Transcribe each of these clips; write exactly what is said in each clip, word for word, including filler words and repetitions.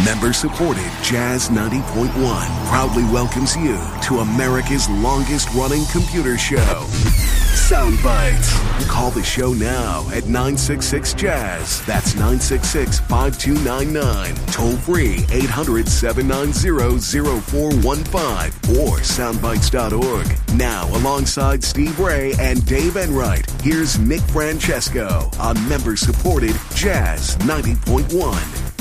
Member-supported Jazz ninety point one proudly welcomes you to America's longest-running computer show, Sound Bites. Call the show now at nine six six Jazz. That's nine six six, five two nine nine. Toll free eight hundred, seven nine zero, zero four one five or soundbites dot org. Now, alongside Steve Ray and Dave Enright, here's Nick Francesco on member-supported Jazz ninety point one.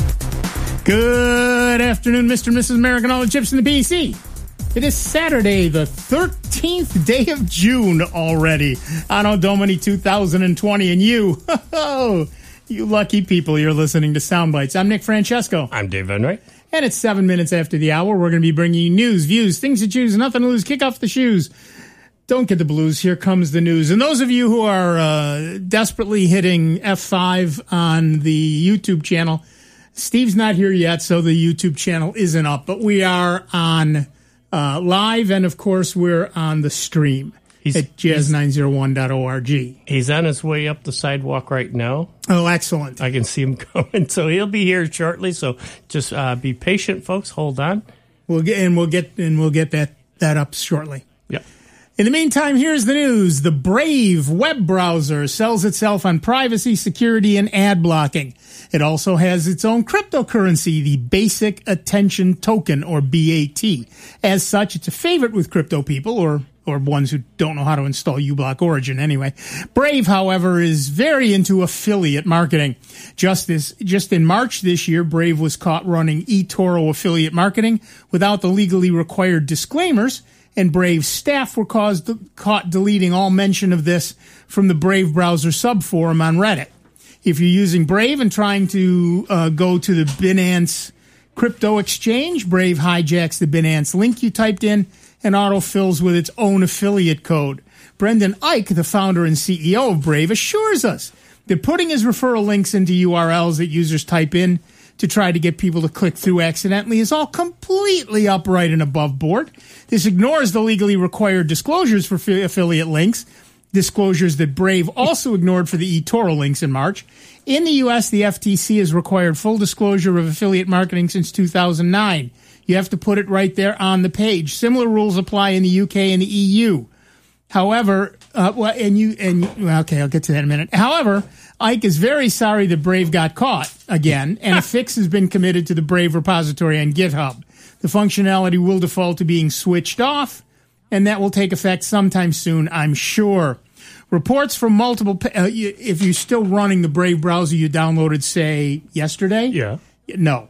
Good afternoon, Mister and Missus American, all the chips in the P C. It is Saturday, the thirteenth day of June already. Anno Domini two thousand twenty, and you, oh, you lucky people, you're listening to Soundbites. I'm Nick Francesco. I'm Dave Enright. And it's seven minutes after the hour. We're going to be bringing you news, views, things to choose, nothing to lose. Kick off the shoes. Don't get the blues. Here comes the news. And those of you who are uh, desperately hitting F five on the YouTube channel, Steve's not here yet, so the YouTube channel isn't up. But we are on uh, live, and, of course, we're on the stream he's, at jazz nine oh one dot org. He's on his way up the sidewalk right now. Oh, excellent. I can see him coming, so he'll be here shortly. So just uh, be patient, folks. Hold on. We'll get and we'll get and we'll get that, that up shortly. Yeah. In the meantime, here's the news. The Brave web browser sells itself on privacy, security, and ad blocking. It also has its own cryptocurrency, the Basic Attention Token, or B A T. As such, it's a favorite with crypto people, or or ones who don't know how to install uBlock Origin anyway. Brave, however, is very into affiliate marketing. Just this, just in March this year, Brave was caught running eToro affiliate marketing without the legally required disclaimers, and Brave staff were caused, caught deleting all mention of this from the Brave browser subforum on Reddit. If you're using Brave and trying to uh, go to the Binance crypto exchange, Brave hijacks the Binance link you typed in and autofills with its own affiliate code. Brendan Eich, the founder and C E O of Brave, assures us that putting his referral links into U R Ls that users type in to try to get people to click through accidentally is all completely upright and above board. This ignores the legally required disclosures for affiliate links, disclosures that Brave also ignored for the eToro links in March. In the U S, the F T C has required full disclosure of affiliate marketing since two thousand nine. You have to put it right there on the page. Similar rules apply in the U K and the E U. However, uh, well, and you, and well, okay, I'll get to that in a minute. However, Ike is very sorry that Brave got caught again, and a fix has been committed to the Brave repository on GitHub. The functionality will default to being switched off, and that will take effect sometime soon, I'm sure. Reports from multiple, uh, if you're still running the Brave browser you downloaded, say, yesterday? Yeah. No.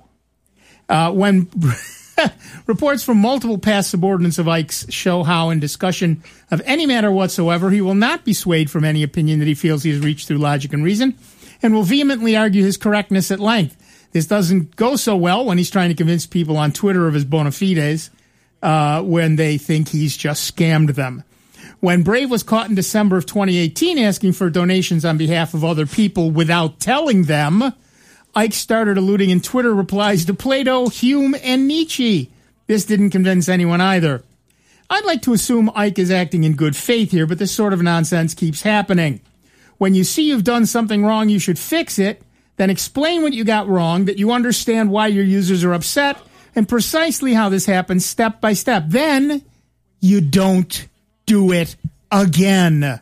Uh, when reports from multiple past subordinates of Ike's show how, in discussion of any matter whatsoever, he will not be swayed from any opinion that he feels he has reached through logic and reason, and will vehemently argue his correctness at length. This doesn't go so well when he's trying to convince people on Twitter of his bona fides uh, when they think he's just scammed them. When Brave was caught in December of twenty eighteen asking for donations on behalf of other people without telling them, Ike started alluding in Twitter replies to Plato, Hume, and Nietzsche. This didn't convince anyone either. I'd like to assume Ike is acting in good faith here, but this sort of nonsense keeps happening. When you see you've done something wrong, you should fix it, then explain what you got wrong, that you understand why your users are upset, and precisely how this happens step by step. Then you don't do it again.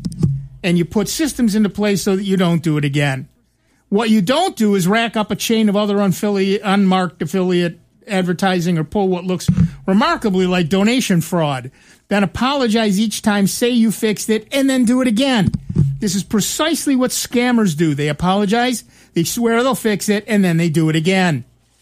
And you put systems into place so that you don't do it again. What you don't do is rack up a chain of other unaffiliate, unmarked affiliate advertising or pull what looks remarkably like donation fraud. Then apologize each time, say you fixed it, and then do it again. This is precisely what scammers do. They apologize, they swear they'll fix it, and then they do it again.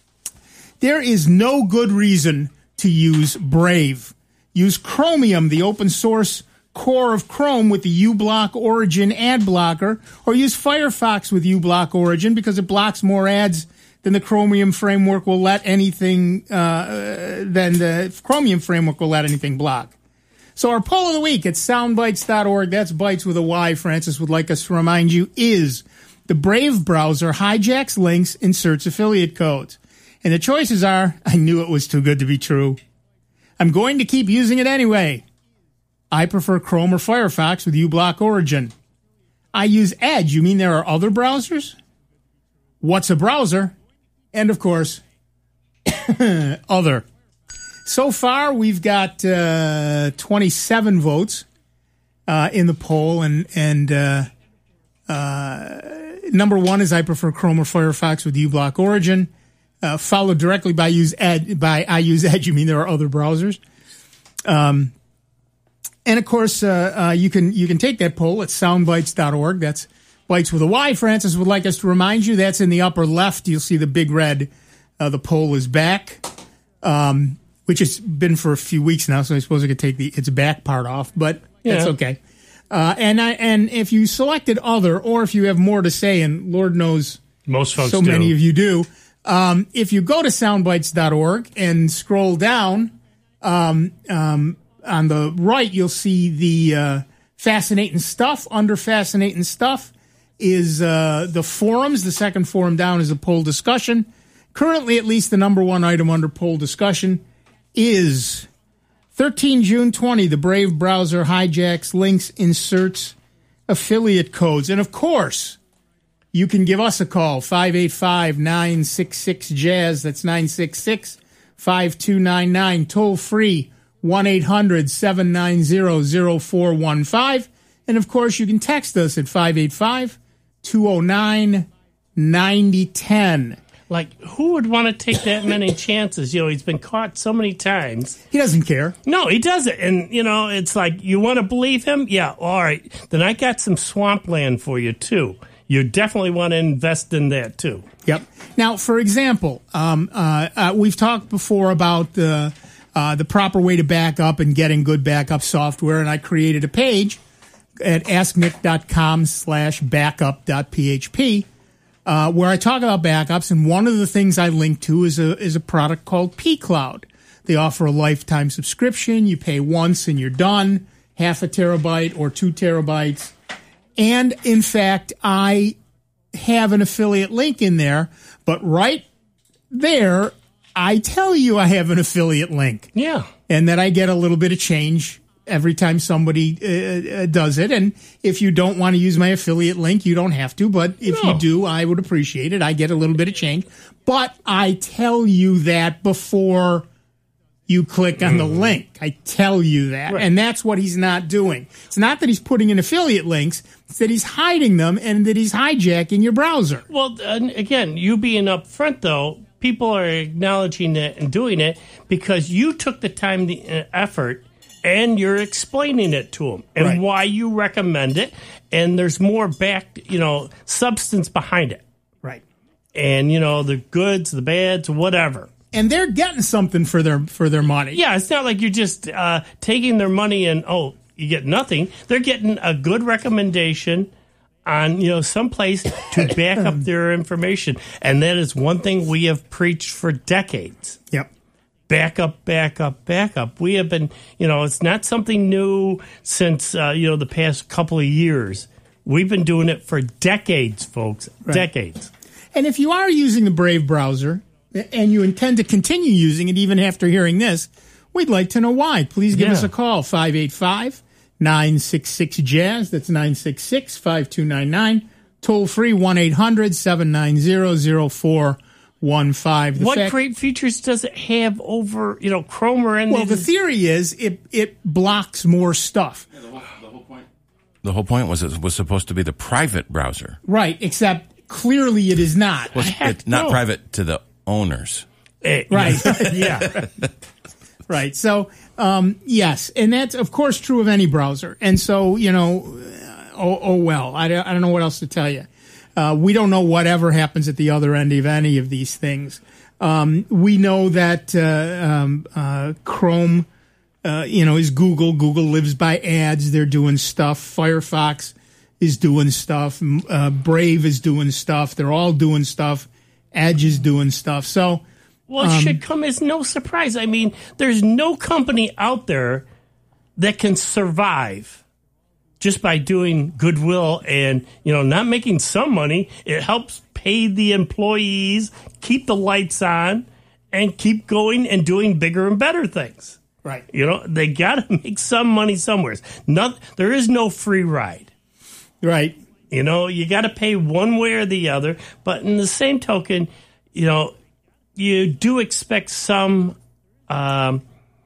There is no good reason to use Brave. Use Chromium, the open source core of Chrome with the uBlock Origin ad blocker, or use Firefox with uBlock Origin because it blocks more ads than the Chromium framework will let anything, uh, than the Chromium framework will let anything block. So our poll of the week at soundbites dot org, that's Bites with a Y, Francis would like us to remind you, is the Brave browser hijacks links, inserts affiliate codes. And the choices are, I knew it was too good to be true. I'm going to keep using it anyway. I prefer Chrome or Firefox with uBlock Origin. I use Edge. You mean there are other browsers? What's a browser? And, of course, Other. So far, we've got uh, twenty-seven votes uh, in the poll, and and uh, uh, number one is I prefer Chrome or Firefox with uBlock Origin, uh, followed directly by use Ed by I use Edge. You mean there are other browsers? Um, and of course, uh, uh, you can you can take that poll at soundbites dot org. That's Bites with a Y. Francis would like us to remind you that's in the upper left. You'll see the big red. Uh, the poll is back, um, which has been for a few weeks now. So I suppose I could take the its back part off, but yeah. That's okay. Uh, and I and if you selected other, or if you have more to say, and Lord knows most folks so do. many of you do, um, if you go to soundbites dot org and scroll down um, um, on the right, you'll see the uh, fascinating stuff. Under fascinating stuff is uh, the forums. The second forum down is a poll discussion. Currently, at least the number one item under poll discussion is thirteen June twenty, the Brave browser hijacks, links, inserts, affiliate codes. And, of course, you can give us a call, five eight five, nine six six, jazz. That's nine six six, five two nine nine. Toll free, one eight hundred, seven nine zero, zero four one five. And, of course, you can text us at five eight five, two oh nine, nine oh one oh. Like, who would want to take that many chances? You know, he's been caught so many times. He doesn't care. No, he doesn't. And, you know, it's like, you want to believe him? Yeah, all right. Then I got some swampland for you, too. You definitely want to invest in that, too. Yep. Now, for example, um, uh, uh, we've talked before about the, uh, the proper way to back up and getting good backup software, and I created a page at asknick.com slash backup.php. Uh, where I talk about backups, and one of the things I link to is a is a product called pCloud. They offer a lifetime subscription. You pay once and you're done, half a terabyte or two terabytes. And, in fact, I have an affiliate link in there, but right there, I tell you I have an affiliate link. Yeah. And that I get a little bit of change every time somebody uh, does it. And if you don't want to use my affiliate link, you don't have to. But if no. you do, I would appreciate it. I get a little bit of change. But I tell you that before you click on the link. I tell you that. Right. And that's what he's not doing. It's not that he's putting in affiliate links. It's that he's hiding them and that he's hijacking your browser. Well, uh, again, you being up front, though, people are acknowledging it and doing it because you took the time, the uh, effort, and you're explaining it to them and right. why you recommend it. And there's more back, you know, substance behind it. Right. And, you know, the goods, the bads, whatever. And they're getting something for their for their money. Yeah, it's not like you're just uh, taking their money and, oh, you get nothing. They're getting a good recommendation on, you know, someplace to back up their information. And that is one thing we have preached for decades. Yep. Back up, back up, back up. We have been, you know, it's not something new since, uh, you know, the past couple of years. We've been doing it for decades, folks. Right. Decades. And if you are using the Brave browser and you intend to continue using it even after hearing this, we'd like to know why. Please give yeah. us a call, five eight five, nine six six, jazz. That's nine six six, five two nine nine. Toll free, one eight hundred, seven nine zero, zero four one five. What fact, great features does it have over, you know, Chrome or anything? Well, the theory is it it blocks more stuff. Yeah, the, whole, the whole point. The whole point was it was supposed to be the private browser. Right, except clearly it is not. Well, it's not no. private to the owners. It, right. yeah. Right. So, um, yes. And that's, of course, true of any browser. And so, you know, oh, oh well, I don't, I don't know what else to tell you. Uh, we don't know whatever happens at the other end of any of these things. Um, we know that uh, um, uh, Chrome, uh, you know, is Google. Google lives by ads. They're doing stuff. Firefox is doing stuff. Uh, Brave is doing stuff. They're all doing stuff. Edge is doing stuff. So, well, it um, should come as no surprise. I mean, there's no company out there that can survive just by doing goodwill and, you know, not making some money. It helps pay the employees, keep the lights on, and keep going and doing bigger and better things. Right. You know, they got to make some money somewhere. Not, there is no free ride. Right. You know, you got to pay one way or the other. But in the same token, you know, you do expect some, um,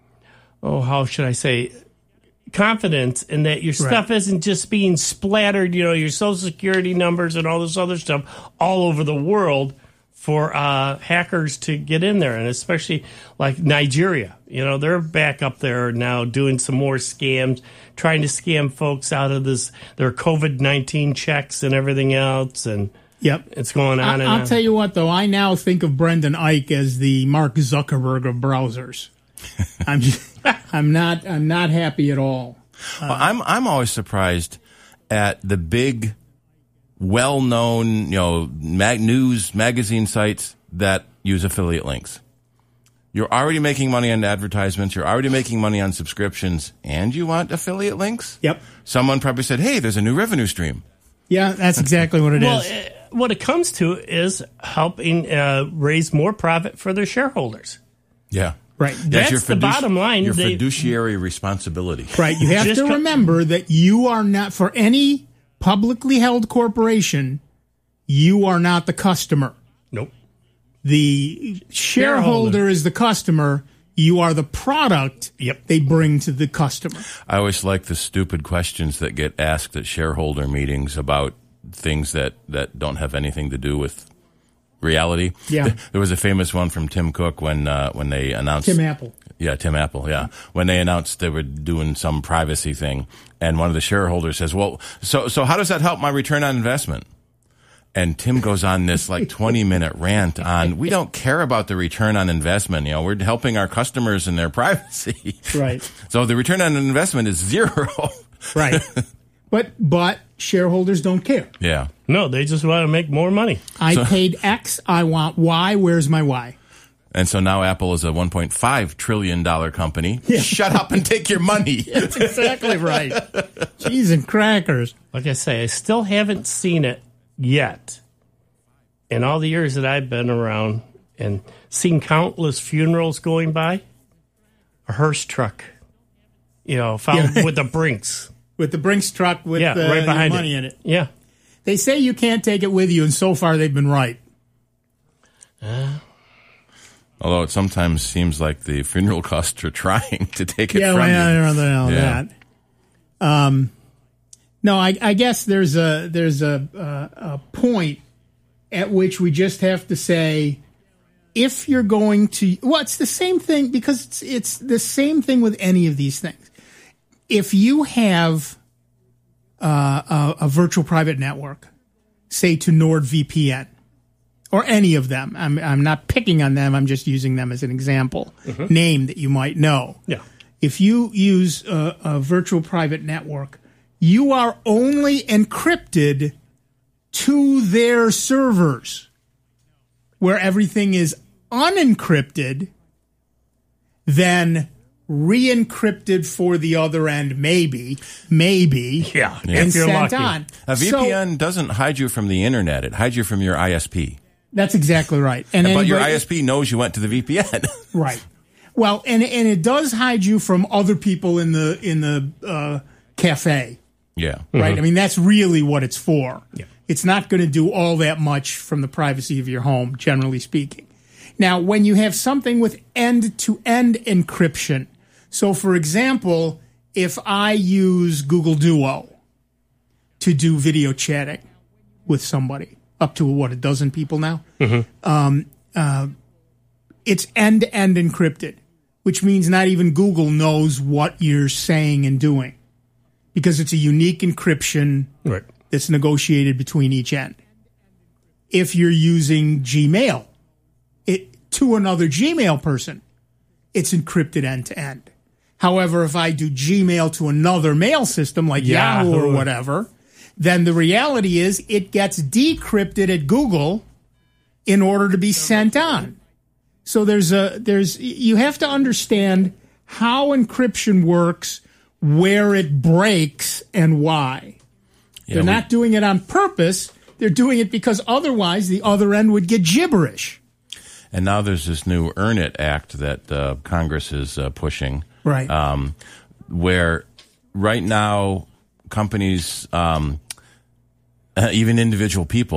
oh, how should I say, confidence in that your stuff Right. isn't just being splattered, you know, your social security numbers and all this other stuff all over the world for uh, hackers to get in there. And especially like Nigeria, you know, they're back up there now doing some more scams, trying to scam folks out of this, their COVID nineteen checks and everything else. And Yep. it's going on. I, and I'll on. tell you what, though, I now think of Brendan Eich as the Mark Zuckerberg of browsers. I'm just, I'm not I'm not happy at all. Well, I'm I'm always surprised at the big, well-known, you know, mag- news magazine sites that use affiliate links. You're already making money on advertisements. You're already making money on subscriptions, and you want affiliate links? Yep. Someone probably said, "Hey, there's a new revenue stream." Yeah, that's exactly what it Well, is. uh, what it comes to is helping uh, raise more profit for their shareholders. Yeah. Right. That's your the bottom line. Your They- fiduciary responsibility. Right. You have Just to co- remember that you are not, for any publicly held corporation, you are not the customer. Nope. The shareholder Shareholder. is the customer. You are the product Yep. they bring to the customer. I always like the stupid questions that get asked at shareholder meetings about things that, that don't have anything to do with reality. Yeah. There was a famous one from Tim Cook when uh, when they announced Tim Apple. Yeah, Tim Apple, yeah. When they announced they were doing some privacy thing, and one of the shareholders says, "Well, so so how does that help my return on investment?" And Tim goes on this like twenty minute rant on, we don't care about the return on investment. You know, we're helping our customers and their privacy. Right. So the return on investment is zero. Right. But but shareholders don't care. Yeah. No, they just want to make more money. I paid X, I want Y, where's my Y? And so now Apple is a one point five trillion dollars company. Shut up and take your money. That's exactly right. Cheese and crackers. Like I say, I still haven't seen it yet. In all the years that I've been around and seen countless funerals going by, a hearse truck, you know, found Yeah. with the Brinks. With the Brinks truck with Yeah, uh, right your behind money it. in it. Yeah. They say you can't take it with you, and so far they've been right. Although it sometimes seems like the funeral costs are trying to take it Yeah, from well, you. I don't know Yeah. that. Um, no, I, I guess there's a there's a, a a point at which we just have to say, if you're going to, well, it's the same thing because it's it's the same thing with any of these things. If you have uh, a, a virtual private network, say to NordVPN, or any of them, I'm I'm not picking on them. I'm just using them as an example, name that you might know. Yeah. If you use a, a virtual private network, you are only encrypted to their servers, where everything is unencrypted, then re-encrypted for the other end, maybe, maybe, Yeah, and if you're sent lucky. on. A V So- P N doesn't hide you from the internet. It hides you from your I S P. that's exactly right. And But your anybody- I S P knows you went to the V P N. Right. Well, and and it does hide you from other people in the in the uh, cafe, Yeah. right? I mean, that's really what it's for. Yeah. It's not going to do all that much from the privacy of your home, generally speaking. Now, when you have something with end-to-end encryption, so for example, if I use Google Duo to do video chatting with somebody, up to what, a dozen people now, um, uh, it's end-to-end encrypted, which means not even Google knows what you're saying and doing because it's a unique encryption Right. that's negotiated between each end. If you're using Gmail, it to another Gmail person, it's encrypted end to end. However, if I do Gmail to another mail system like Yahoo, Yahoo. or whatever, then the reality is it gets decrypted at Google in order to be sent on. So there's a there's you have to understand how encryption works, where it breaks, and why. Yeah, They're we- not doing it on purpose. They're doing it because otherwise the other end would get gibberish. And now there's this new Earn It Act that uh, Congress is uh, pushing. Right. Um, where right now companies, um, uh, even individual people,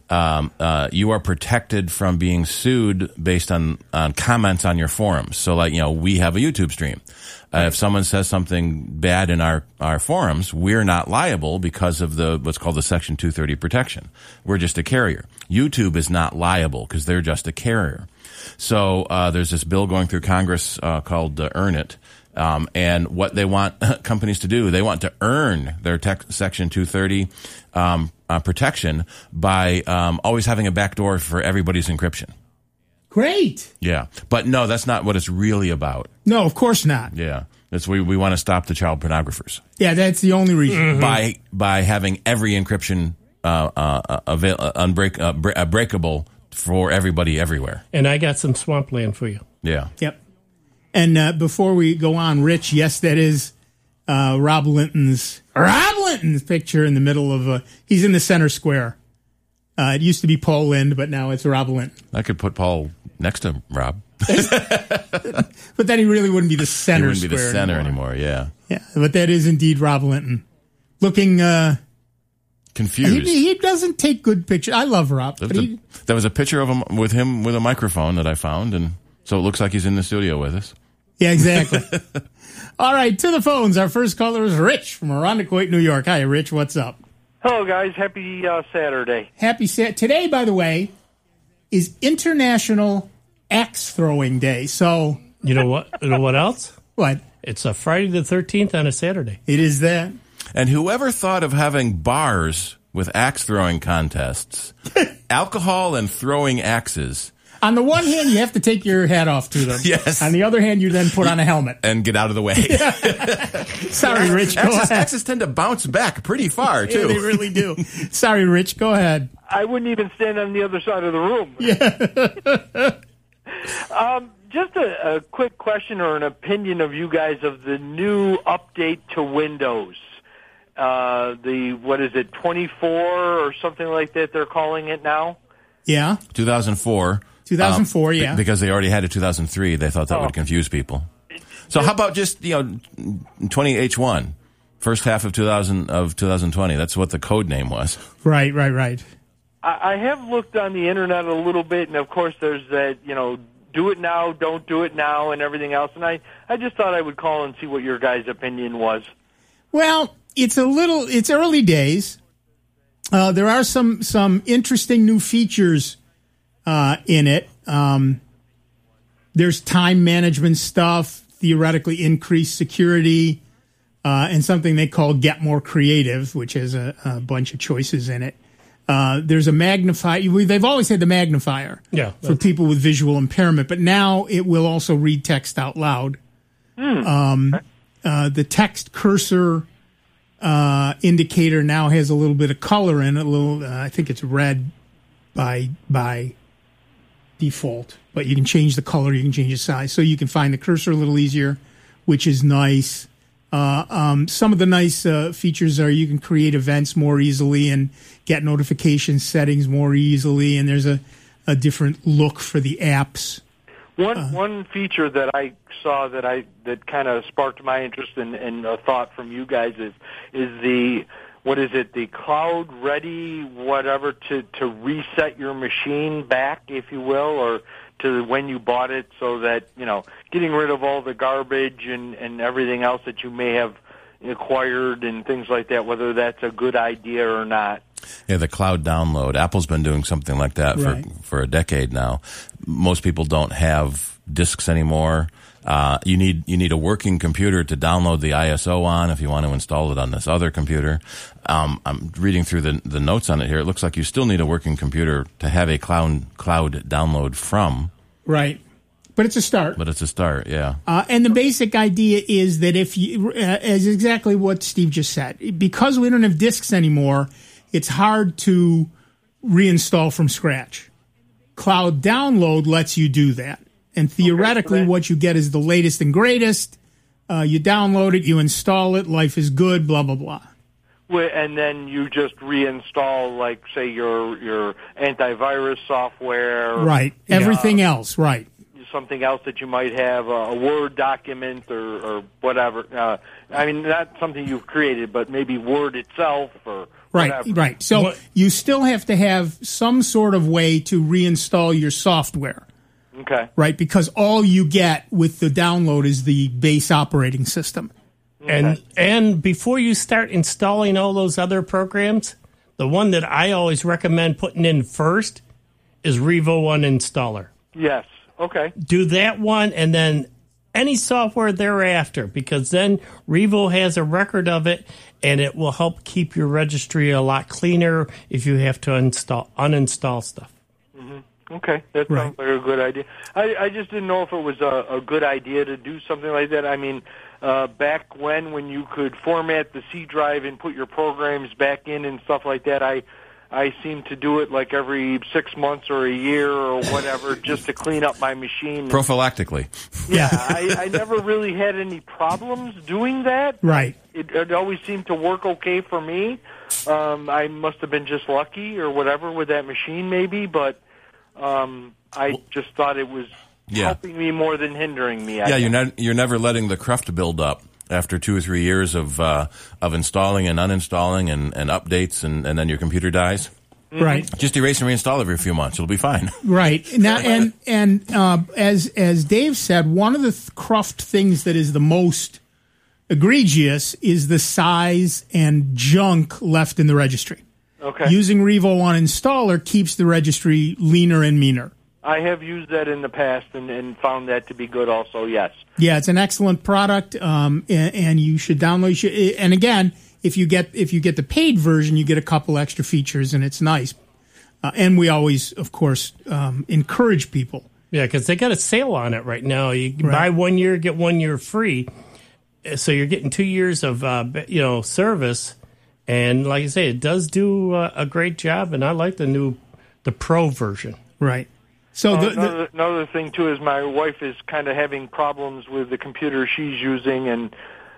um, uh, you are protected from being sued based on, on comments on your forums. So, like, you know, we have a YouTube stream. Uh, if someone says something bad in our, our forums, we're not liable because of the what's called the Section two thirty protection. We're just a carrier. YouTube is not liable because they're just a carrier. So uh, there's this bill going through Congress uh, called uh, Earn It. Um, and what they want companies to do, they want to earn their tech Section two thirty um, uh, protection by um, always having a backdoor for everybody's encryption. Great. Yeah. But no, that's not what it's really about. No, of course not. Yeah. It's we, we want to stop the child pornographers. Yeah, that's the only reason. Mm-hmm. By by having every encryption uh, uh, avail, uh, unbreak, uh, bre- uh, breakable for everybody everywhere. And I got some swampland for you. Yeah. Yep. And uh, before we go on, Rich, yes, that is uh, Rob Linton's Rob Linton's picture in the middle of a. He's in the center square. Uh, it used to be Paul Lind, but now it's Rob Linton. I could put Paul next to Rob. But then he really wouldn't be the center. He wouldn't be the square center anymore. anymore. Yeah. Yeah, but that is indeed Rob Linton, looking uh, confused. He, he doesn't take good pictures. I love Rob. There But was, he, a, there was a picture of him with him with a microphone that I found, and so it looks like he's in the studio with us. Yeah, exactly. All right, to the phones. Our first caller is Rich from Irondequoit, New York. Hi, Rich. What's up? Hello, guys. Happy uh, Saturday. Happy Sat. Today, by the way, is International Axe Throwing Day. So, You know what? You know what else? what? It's a Friday the thirteenth on a Saturday. It is that. And whoever thought of having bars with axe throwing contests, alcohol and throwing axes, On the one hand, you have to take your hat off to them. Yes. On the other hand, you then put on a helmet. and get out of the way. Sorry, Rich. Go Axes, ahead. axes tend to bounce back pretty far, Yeah, too. they really do. Sorry, Rich. Go ahead. I wouldn't even stand on the other side of the room. Yeah. um, just a, a quick question or an opinion of you guys of the new update to Windows. Uh, the, what is it, twenty-four or something like that they're calling it now? Yeah. two thousand four. two thousand four, um, yeah. be- Because they already had a two thousand three. They thought that Oh. would confuse people. So how about just, you know, twenty H one, first half of two thousand of two thousand twenty. That's what the code name was. Right, right, right. I, I have looked on the internet a little bit, and of course there's that, you know, do it now, don't do it now, and everything else. And I, I just thought I would call and see what your guys' opinion was. Well, it's a little, it's early days. Uh, there are some, some interesting new features uh, in it. Um, there's time management stuff, theoretically increased security, uh, and something they call Get More Creative, which has a, a bunch of choices in it. Uh, there's a magnifier. They've always had the magnifier Yeah, for people with visual impairment, but now it will also read text out loud. Um, uh, the text cursor uh, indicator now has a little bit of color in it. A little, uh, I think it's red by by default, but you can change the color, you can change the size, so you can find the cursor a little easier, which is nice. Uh, um, some of the nice uh, features are you can create events more easily and get notification settings more easily, and there's a, a different look for the apps. One Uh-huh. one feature that I saw that I that kind of sparked my interest and in, in a thought from you guys is is the what is it the cloud ready whatever to to reset your machine back, if you will, or to when you bought it, so that, you know, getting rid of all the garbage and and everything else that you may have acquired and things like that, whether that's a good idea or not. Yeah, the cloud download. Apple's been doing something like that Right. for for a decade now. Most people don't have disks anymore. Uh, you need you need a working computer to download the I S O on if you want to install it on this other computer. Um, I'm reading through the the notes on it here. It looks like you still need a working computer to have a cloud cloud download from. Right. But it's a start. But it's a start, yeah. Uh, and the basic idea is that if you, uh, is exactly what Steve just said, because we don't have disks anymore, it's hard to reinstall from scratch. Cloud download lets you do that. And theoretically, Okay, so that- what you get is the latest and greatest. Uh, you download it, you install it, life is good, blah, blah, blah. Wh- And then you just reinstall, like, say, your your antivirus software. Right. Everything else, right. Something else that you might have, a Word document or, or whatever. Uh, I mean, not something you've created, but maybe Word itself or Right, whatever. right. So What- you still have to have some sort of way to reinstall your software, Okay. right? Because all you get with the download is the base operating system. And and before you start installing all those other programs, the one that I always recommend putting in first is Revo One Installer. Yes. Okay. Do that one and then any software thereafter, because then Revo has a record of it and it will help keep your registry a lot cleaner if you have to install uninstall stuff. Okay, that Right. sounds like a good idea. I, I just didn't know if it was a, a good idea to do something like that. I mean, uh, back when when you could format the C drive and put your programs back in and stuff like that, I I seem to do it like every six months or a year or whatever, just to clean up my machine. Prophylactically. Yeah, I, I never really had any problems doing that. Right. It, it always seemed to work okay for me. Um, I must have been just lucky or whatever with that machine, maybe, but. Um, I just thought it was Yeah. helping me more than hindering me. I Yeah, you're, guess. ne- you're never letting the cruft build up after two or three years of uh, of installing and uninstalling and, and updates, and, and then your computer dies. Right. Just erase and reinstall every few months. It'll be fine. Right. Now, and and uh, as as Dave said, one of the th- Cruft things that is the most egregious is the size and junk left in the registry. Okay. Using Revo One Installer keeps the registry leaner and meaner. I have used that in the past and, and found that to be good also, yes. Yeah, it's an excellent product, um, and, and you should download. You should, and again, if you get if you get the paid version, you get a couple extra features, and it's nice. Uh, and we always, of course, um, encourage people. Yeah, because they got a sale on it right now. You can Right. buy one year, get one year free. So you're getting two years of uh, you know service. And like I say, it does do uh, a great job, and I like the new, the Pro version. Right. So Uh, the, the, another, another thing, too, is my wife is kind of having problems with the computer she's using, and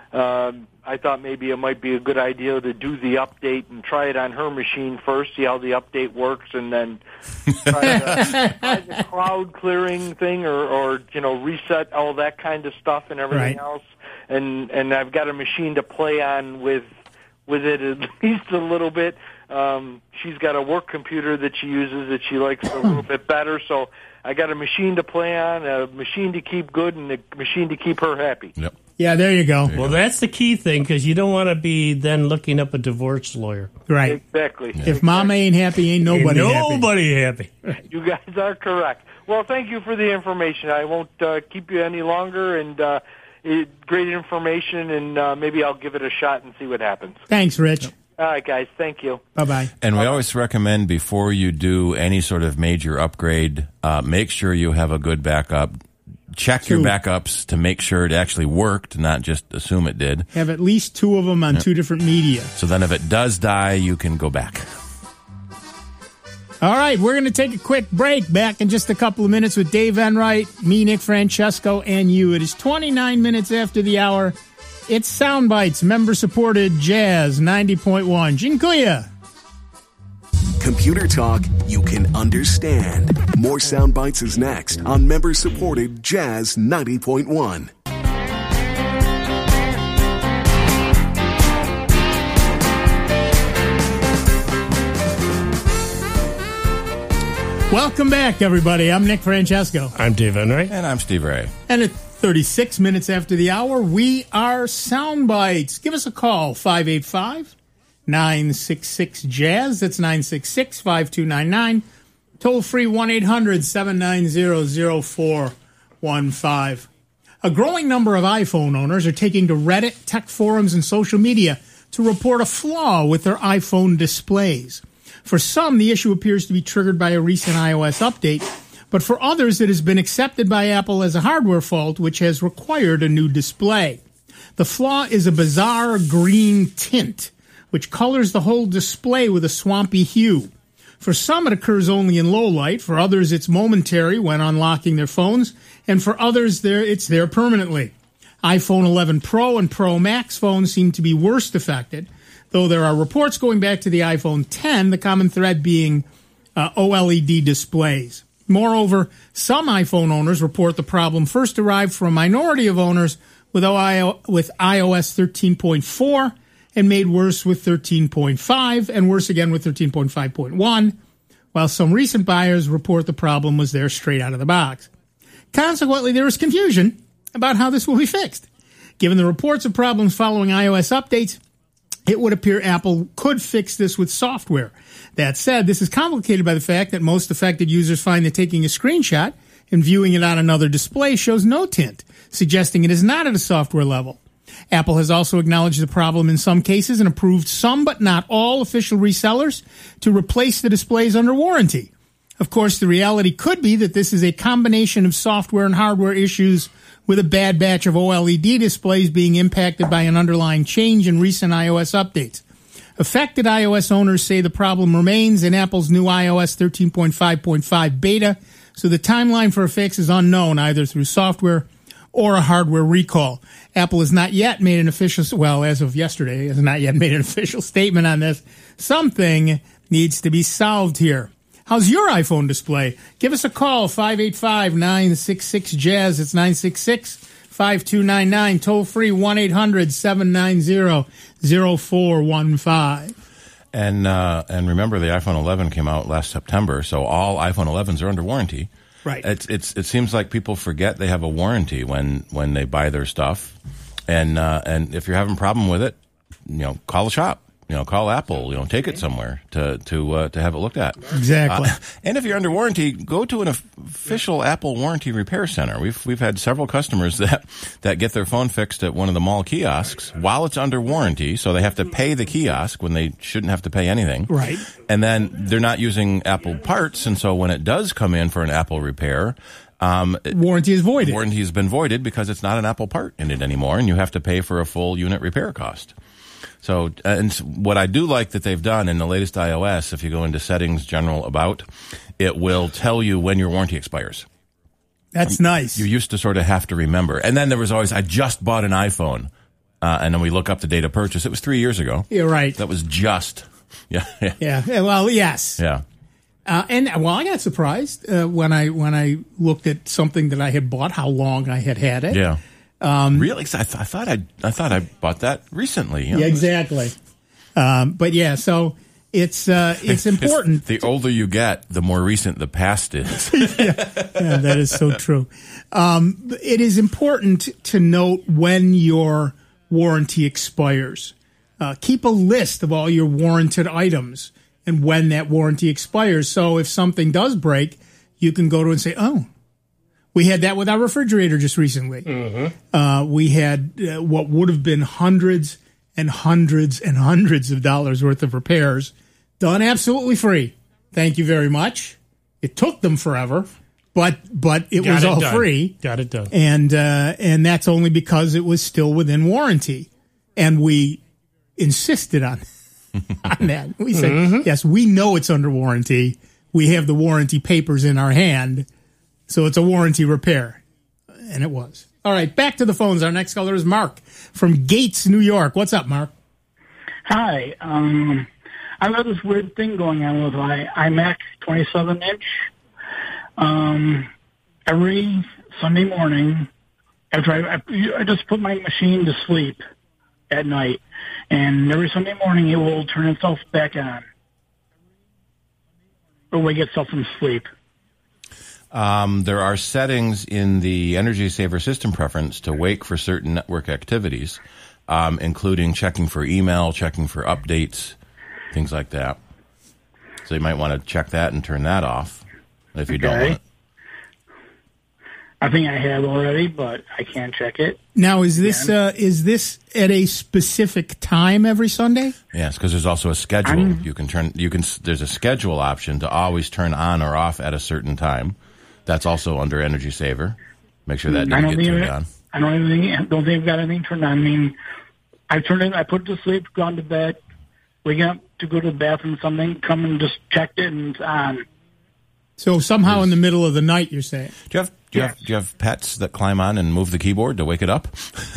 um, I thought maybe it might be a good idea to do the update and try it on her machine first, see how the update works, and then try, the, try the cloud clearing thing or, or, you know, reset all that kind of stuff and everything Right. else. And, and I've got a machine to play on with with it at least a little bit. Um, she's got a work computer that she uses that she likes a little bit better. So I got a machine to play on, a machine to keep good, and a machine to keep her happy. Yep. yeah, there you go. Well, that's the key thing, because you don't want to be then looking up a divorce lawyer. Right. Exactly. If mama ain't happy, ain't nobody happy. Nobody happy. You guys are correct. Well, thank you for the information. I won't uh, keep you any longer, and uh, it, great information, and uh, maybe I'll give it a shot and see what happens. Thanks, Rich. All right, guys. Thank you. Bye bye. And we always recommend before you do any sort of major upgrade, uh, make sure you have a good backup. Check your Two. backups to make sure it actually worked, not just assume it did. Have at least two of them on two different media. So then if it does die, you can go back. All right, we're going to take a quick break. Back in just a couple of minutes with Dave Enright, me, Nick Francesco, and you. It is twenty-nine minutes after the hour. It's Soundbites, member-supported Jazz ninety point one. Jinkuya. Computer talk you can understand. More sound bites is next on member-supported Jazz ninety point one. Welcome back, everybody. I'm Nick Francesco. I'm Dave Enright. And I'm Steve Ray. And at thirty-six minutes after the hour, we are Soundbites. Give us a call, five eight five, nine six six, jazz. That's nine six six, five two nine nine. Toll free one eight hundred, seven nine zero, zero four one five. A growing number of iPhone owners are taking to Reddit, tech forums, and social media to report a flaw with their iPhone displays. For some, the issue appears to be triggered by a recent iOS update, but for others, it has been accepted by Apple as a hardware fault, which has required a new display. The flaw is a bizarre green tint, which colors the whole display with a swampy hue. For some, it occurs only in low light. For others, it's momentary when unlocking their phones. And for others, there it's there permanently. iPhone eleven Pro and Pro Max phones seem to be worst affected, though there are reports going back to the iPhone ten, the common thread being uh, OLED displays. Moreover, some iPhone owners report the problem first arrived from a minority of owners with, o- with iOS thirteen point four and made worse with thirteen point five and worse again with thirteen point five point one, while some recent buyers report the problem was there straight out of the box. Consequently, there is confusion about how this will be fixed. Given the reports of problems following iOS updates, it would appear Apple could fix this with software. That said, this is complicated by the fact that most affected users find that taking a screenshot and viewing it on another display shows no tint, suggesting it is not at a software level. Apple has also acknowledged the problem in some cases and approved some but not all official resellers to replace the displays under warranty. Of course, the reality could be that this is a combination of software and hardware issues with a bad batch of OLED displays being impacted by an underlying change in recent iOS updates. Affected iOS owners say the problem remains in Apple's new iOS thirteen point five point five beta, so the timeline for a fix is unknown either through software or a hardware recall. Apple has not yet made an official, well, as of yesterday, has not yet made an official statement on this. Something needs to be solved here. How's your iPhone display? Give us a call, five eight five, nine six six, jazz. It's nine six six, five two nine nine. Toll free, one eight hundred, seven nine zero, zero four one five. And uh, and remember, the iPhone eleven came out last September, so all iPhone elevens are under warranty. Right. It's it's it seems like people forget they have a warranty when, when they buy their stuff, and uh, and if you're having a problem with it, you know, call the shop. You know, call Apple. You know, take it somewhere to to uh, to have it looked at. Exactly. Uh, and if you're under warranty, go to an official Apple warranty repair center. We've we've had several customers that that get their phone fixed at one of the mall kiosks while it's under warranty, so they have to pay the kiosk when they shouldn't have to pay anything. Right. And then they're not using Apple parts, and so when it does come in for an Apple repair, um, warranty is voided. Warranty has been voided because it's not an Apple part in it anymore, and you have to pay for a full unit repair cost. So, and what I do like that they've done in the latest iOS, if you go into Settings, General, About, it will tell you when your warranty expires. That's nice. You used to sort of have to remember. And then there was always, I just bought an iPhone. Uh, and then we look up the date of purchase. It was three years ago. You're right. That was just. Yeah. Yeah. yeah well, yes. Yeah. Uh, and, well, I got surprised uh, when I when I looked at something that I had bought, how long I had had it. Yeah. Um, really? I, th- I thought I I thought I bought that recently. You know? Yeah, exactly. Um, but yeah, so it's uh, it's important. It's, the older you get, the more recent the past is. yeah, yeah, that is so true. Um, it is important to note when your warranty expires. Uh, keep a list of all your warranted items and when that warranty expires. So if something does break, you can go to and say, oh. We had that with our refrigerator just recently. Mm-hmm. Uh, we had uh, what would have been hundreds and hundreds and hundreds of dollars worth of repairs done absolutely free. Thank you very much. It took them forever, but but it Got was it all done. free. Got it done. And uh, and that's only because it was still within warranty, and we insisted on on that. We said, mm-hmm. yes, we know it's under warranty. We have the warranty papers in our hand. So it's a warranty repair. And it was. All right, back to the phones. Our next caller is Mark from Gates, New York. What's up, Mark? Hi. Um, I've got this weird thing going on with my iMac twenty-seven inch. Um, every Sunday morning, after I, I, I just put my machine to sleep at night, and every Sunday morning it will turn itself back on. Or wake itself from sleep. Um, there are settings in the Energy Saver System preference to wake for certain network activities, um, including checking for email, checking for updates, things like that. So you might want to check that and turn that off if you okay. don't want it. I think I have already, but I can't check it. Now, is this uh, is this at a specific time every Sunday? Yes, because there's also a schedule. I'm, you can turn. You can. There's a schedule option to always turn on or off at a certain time. That's also under Energy Saver. Make sure that doesn't get turned on. I don't even don't think I've got anything turned on. I mean, I turned it. I put it to sleep, gone to bed, waking up to go to the bathroom, something, come and just checked it, and it's on. So somehow There's, in the middle of the night, you're saying? Do you have do you, yes. have, do you have pets that climb on and move the keyboard to wake it up?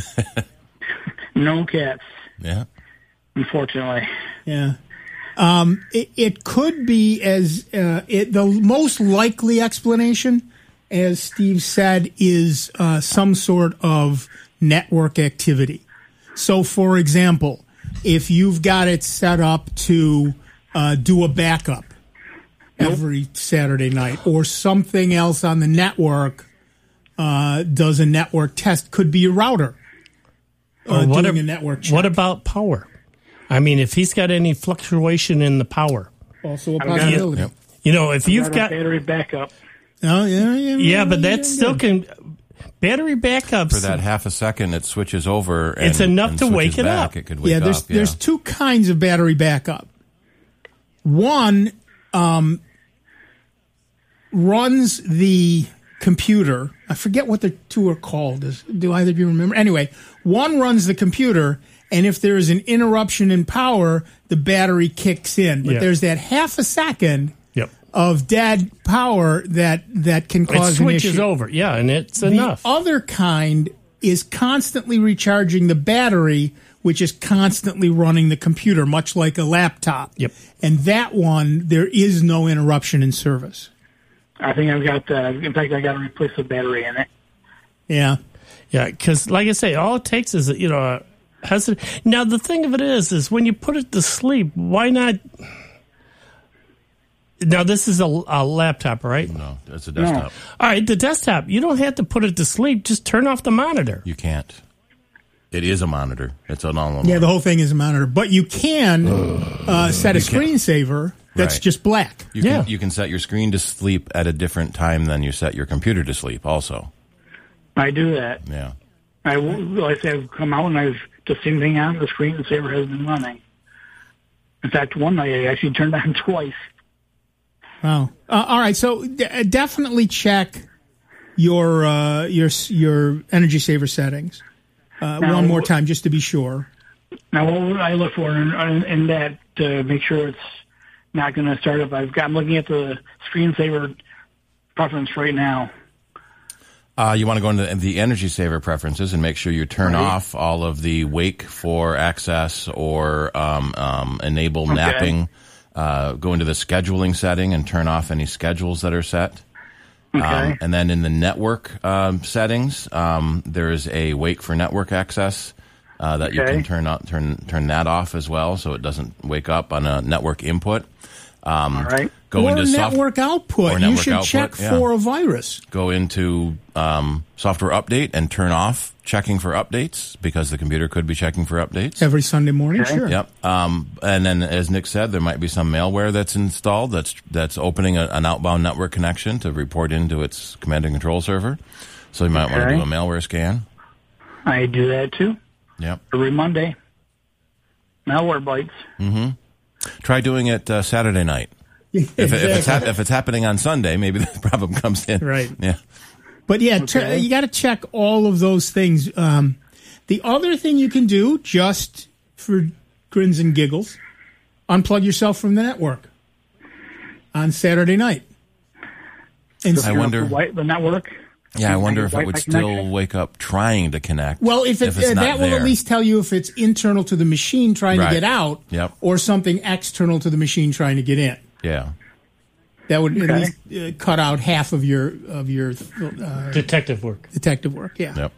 No cats. Yeah. Unfortunately. Yeah. Um, it, it could be as uh, it, the most likely explanation, as Steve said, is uh, some sort of network activity. So, for example, if you've got it set up to uh, do a backup every Saturday night, or something else on the network uh, does a network test. Could be a router uh, what doing a, a network check. What about power? I mean, if he's got any fluctuation in the power. Also a I've got possibility. Yep. You know, if you've got, got... a battery backup. Oh, yeah, yeah, Yeah, but that yeah, still yeah. can... Battery backups... For that half a second, it switches over. And, It's enough and to switches wake it back. up. It could wake Yeah, there's up. Yeah. there's two kinds of battery backup. One um, runs the computer. I forget what the two are called. Is, do either of you remember? Anyway, one runs the computer, and if there is an interruption in power, the battery kicks in. But Yeah. there's that half a second Yep. of dead power that that can It cause an switches issue. over. Yeah, and it's The enough. other kind is constantly recharging the battery, which is constantly running the computer, much like a laptop. Yep. And that one, there is no interruption in service. I think I've got, uh, in fact, I got to replace the battery in it. Yeah. Yeah, because like I say, all it takes is, you know, a hesitant. Now, the thing of it is, is when you put it to sleep, why not... Now, this is a, a laptop, right? No, it's a desktop. All right, the desktop, you don't have to put it to sleep. Just turn off the monitor. You can't. It is a monitor. It's an all-in Yeah, the whole thing is a monitor. But you can uh, set a You can't. screensaver that's Right. just black. You Yeah. can, you can set your screen to sleep at a different time than you set your computer to sleep also. I do that. Yeah. I, like I say, I've come out and I've the same thing on the screensaver has been running. In fact, one night I actually turned on twice. Wow. Uh, all right, so d- definitely check your uh, your your energy saver settings uh, Now, one more time just to be sure. Now, what would I look for in, in, in that to make sure it's not going to start up? I've got, I'm looking at the screensaver preference right now. Uh, you want to go into the energy saver preferences and make sure you turn Right. off all of the wake for access or um, um, enable Okay. napping. Uh, go into the scheduling setting and turn off any schedules that are set. Okay. Um, and then in the network um, settings, um, there is a wake for network access uh, that you Okay. can turn out, turn turn that off as well, so it doesn't wake up on a network input. Um, All right. Go or into soft- network output. or you network should output, check yeah. for a virus. Go into um, software update and turn off checking for updates because the computer could be checking for updates. Every Sunday morning, Okay. sure. Yep. Um, and then, as Nick said, there might be some malware that's installed that's that's opening a, an outbound network connection to report into its command and control server. So you might want to Okay. do a malware scan. I do that too Yep. every Monday. Malware bites. Try doing it uh, Saturday night. If, it, if it's hap- if it's happening on Sunday, maybe the problem comes in. Right. Yeah. But yeah, t- Okay. you got to check all of those things. Um, the other thing you can do, just for grins and giggles, unplug yourself from the network on Saturday night. And I wonder- The, wi- the network. Yeah, I wonder if it Wi-Fi would still connection. wake up trying to connect. well, if, it, it's uh, not that will there. at least tell you if it's internal to the machine trying Right. to get out, Yep. or something external to the machine trying to get in. Yeah. That would at Okay. least uh, cut out half of your of your uh, Detective work. detective work. Yeah. Yep.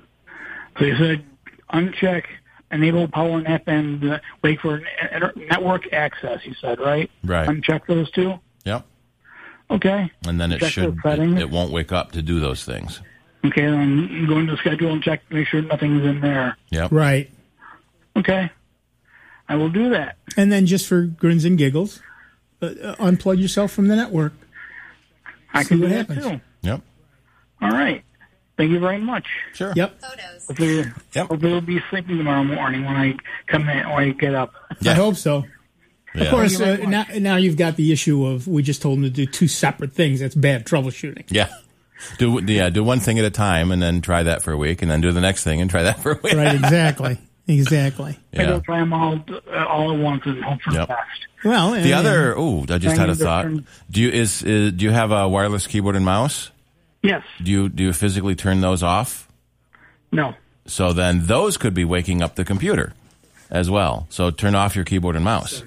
So you said uncheck, enable power nap, and uh, wait for inter- network access. You said right. Right. Uncheck those two. Yep. Okay. And then it Check should those settings. it, it won't wake up to do those things. Okay. Then go into the schedule and check, make sure nothing's in there. Yep. Right. Okay. I will do that. And then just for grins and giggles, uh, uh, unplug yourself from the network. I See can do what that happens. too. Yep. All right. Thank you very much. Sure. Yep. Hopefully, Yep. hopefully we'll be sleeping tomorrow morning when I come in, when I get up. Yeah. I hope so. Yeah. Of course, Thank uh, you now, very now you've got the issue of we just told them to do two separate things. That's bad troubleshooting. Yeah. Do yeah, do one thing at a time and then try that for a week and then do the next thing and try that for a week. Right, exactly. Exactly. Maybe Yeah. I'll try them all, uh, all at once and hope for Yep. the best. Well, The uh, other, oh, I just had a Trying to thought. turn- Do you is, is do you have a wireless keyboard and mouse? Yes. Do you do you physically turn those off? No. So then those could be waking up the computer as well. So turn off your keyboard and mouse,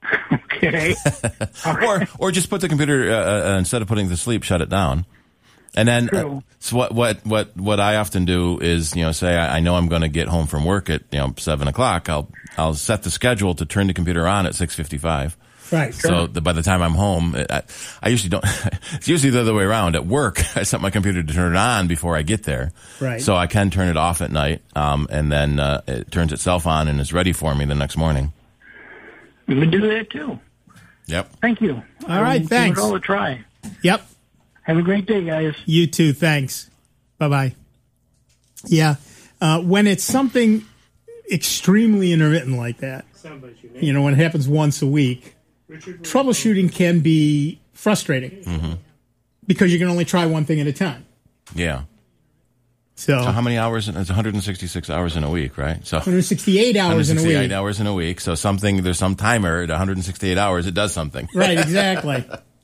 Okay. or or just put the computer uh, uh, instead of putting it to sleep, shut it down, And then, True. uh, so what, what, what, what I often do is, you know, say I, I know I'm going to get home from work at, you know, seven o'clock. I'll, I'll set the schedule to turn the computer on at six fifty-five. Right. So the, by the time I'm home, I, I usually don't, it's usually the other way around. At work, I set my computer to turn it on before I get there. Right. So I can turn it off at night, um, and then, uh, it turns itself on and is ready for me the next morning. You can do that too. Yep. Thank you. All right, I'll thanks. Give it all a try. Yep. Have a great day, guys. You too. Thanks. Bye-bye. Yeah. Uh, when it's something extremely intermittent like that, you know, when it happens once a week, troubleshooting can be frustrating Mm-hmm. because you can only try one thing at a time. Yeah. So, So how many hours? It's one hundred sixty-six hours in a week, right? So one hundred sixty-eight hours in a one hundred sixty-eight week. hours in a week. So something, there's some timer at one hundred sixty-eight hours. It does something. Right, exactly.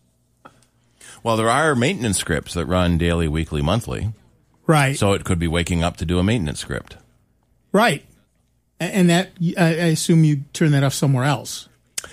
Well, there are maintenance scripts that run daily, weekly, monthly. Right. So it could be waking up to do a maintenance script. Right. A- And that, I I assume you turn that off somewhere else.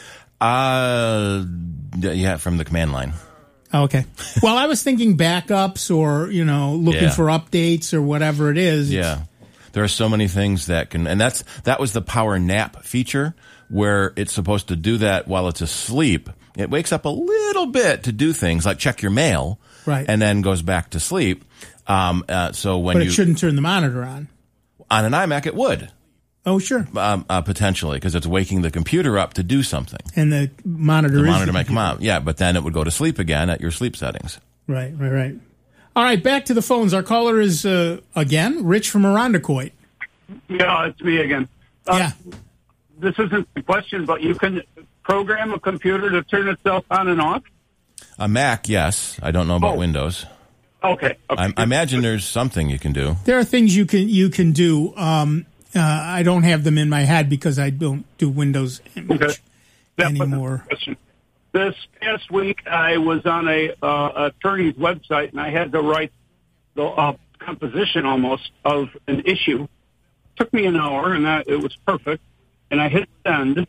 Uh, yeah, from the command line. Oh, okay. Well, I was thinking backups or, you know, looking Yeah. for updates or whatever it is. Yeah. There are so many things that can, and that's, that was the power nap feature where it's supposed to do that while it's asleep. It wakes up a little bit to do things like check your mail. Right. And then goes back to sleep. Um, uh, so when But you, it shouldn't turn the monitor on. on an iMac, it would. Oh, sure. Um, uh, potentially, because it's waking the computer up to do something. And the monitor The is monitor the might come computer. out. Yeah, but then it would go to sleep again at your sleep settings. Right, right, right. All right, back to the phones. Our caller is, uh, again, Rich from Irondequoit. Yeah, it's me again. Uh, yeah. This isn't the question, but you can program a computer to turn itself on and off? A Mac, yes. I don't know about Oh. Windows. Okay. okay. I, I imagine there's something you can do. There are things you can you can do. Um, uh, I don't have them in my head because I don't do Windows much Okay. That was anymore. the question. This past week, I was on a uh, attorney's website, and I had to write the uh, composition almost of an issue. Took me an hour, and that, it was perfect. And I hit send,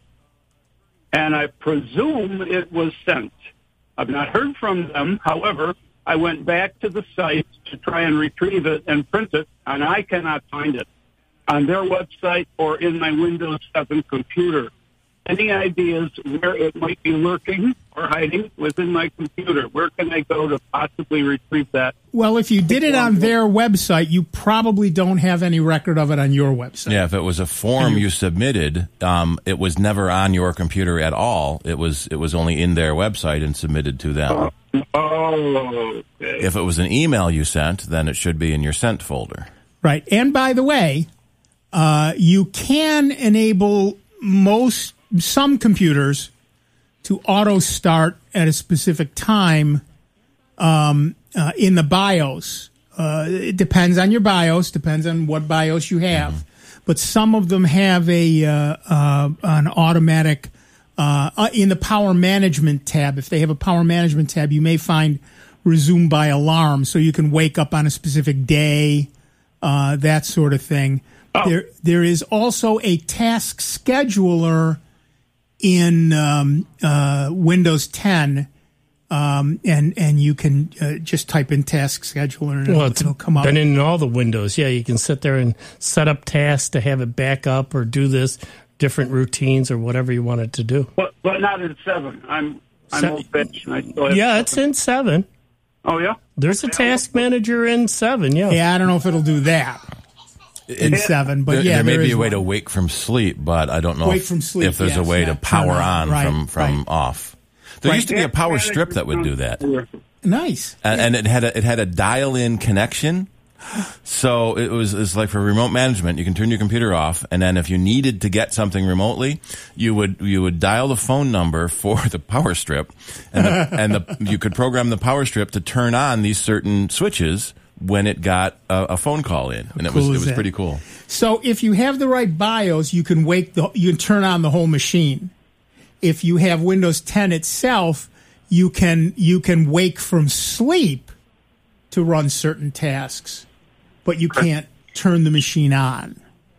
and I presume it was sent. I've not heard from them. However, I went back to the site to try and retrieve it and print it, and I cannot find it on their website or in my Windows seven computer. Any ideas where it might be lurking or hiding within my computer? Where can I go to possibly retrieve that? Well, if you did it on their website, you probably don't have any record of it on your website. Yeah, if it was a form you submitted, um, it was never on your computer at all. It was it was only in their website and submitted to them. Oh, okay. If it was an email you sent, then it should be in your sent folder. Right. And by the way, uh, you can enable most some computers to auto start at a specific time um, uh, in the BIOS. Uh, it depends on your BIOS, depends on what BIOS you have. Mm-hmm. But some of them have a uh, uh, an automatic uh, uh, in the power management tab. If they have a power management tab, you may find resume by alarm, so you can wake up on a specific day, uh, that sort of thing. Oh. There, there is also a task scheduler in um, uh, Windows ten, um, and and you can uh, just type in task scheduler and well, it'll, it'll come up. And in all the windows, yeah, you can sit there and set up tasks to have it back up or do this, different routines or whatever you want it to do. But but not in seven. I'm I'm Se- old fashioned. I still have Yeah, it's in seven. Oh yeah. There's a task manager in seven. Yeah. Yeah, I don't know if it'll do that in It- seven, but there, yeah, there may there be is a way one. to wake from sleep, but I don't know Wake if, from sleep, if there's yes, a way yeah, to power turn on, on right, from from right. off. There Right. used to be a power strip that would do that, Nice. and, and it had a, it had a dial-in connection. So it was it's like for remote management. You can turn your computer off, and then if you needed to get something remotely, you would you would dial the phone number for the power strip, and the, and the you could program the power strip to turn on these certain switches when it got a, a phone call in, and it was cool it is was that? pretty cool. So if you have the right BIOS, you can wake the you can turn on the whole machine. If you have Windows ten itself, you can you can wake from sleep to run certain tasks, but you can't turn the machine on.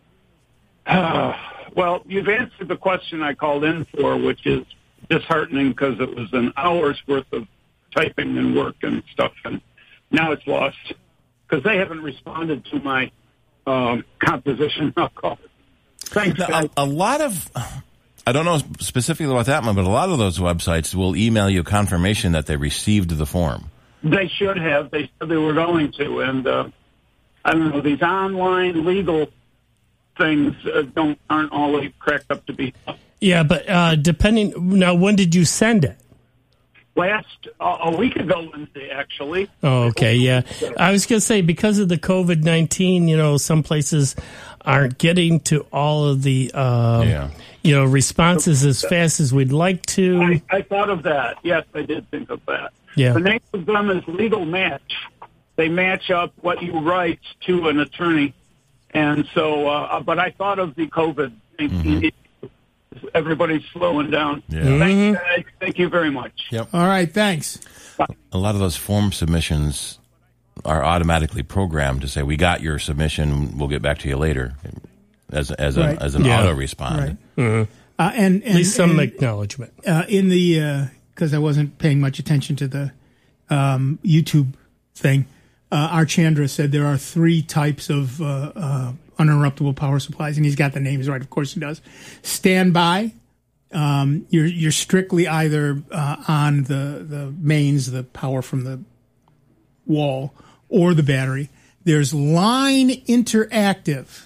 Uh, well, you've answered the question I called in for, which is disheartening because it was an hour's worth of typing and work and stuff. And now it's lost because they haven't responded to my um, composition. I'll call it. Thanks, Now, guys. a, a lot of, I don't know specifically about that one, but a lot of those websites will email you confirmation that they received the form. They should have. They said they were going to, and uh, I don't know. These online legal things uh, don't aren't always cracked up to be. Yeah, but uh, depending now, when did you send it? Last uh, a week ago Wednesday, actually. Oh, okay, yeah. I was going to say, because of the COVID nineteen, you know, some places aren't getting to all of the, um, Yeah. you know, responses as fast as we'd like to. I, I thought of that. Yes, I did think of that. Yeah. The name of them is Legal Match. They match up what you write to an attorney. And so, uh, but I thought of the COVID nineteen. Mm-hmm. Everybody's slowing down. Yeah. Mm-hmm. Thanks, guys. Thank you very much. Yep. All right, thanks. A lot of those form submissions are automatically programmed to say, we got your submission, we'll get back to you later, as, as, Right. a, as an Yeah. auto respond. Right. Uh, and, and At least some and, acknowledgement. uh, in the because I wasn't paying much attention to the um, YouTube thing. Uh, our Chandra said there are three types of uh, uh, uninterruptible power supplies, and he's got the names right. Of course, he does. Standby. Um, you're you're strictly either uh, on the the mains, the power from the wall, or the battery. There's line interactive,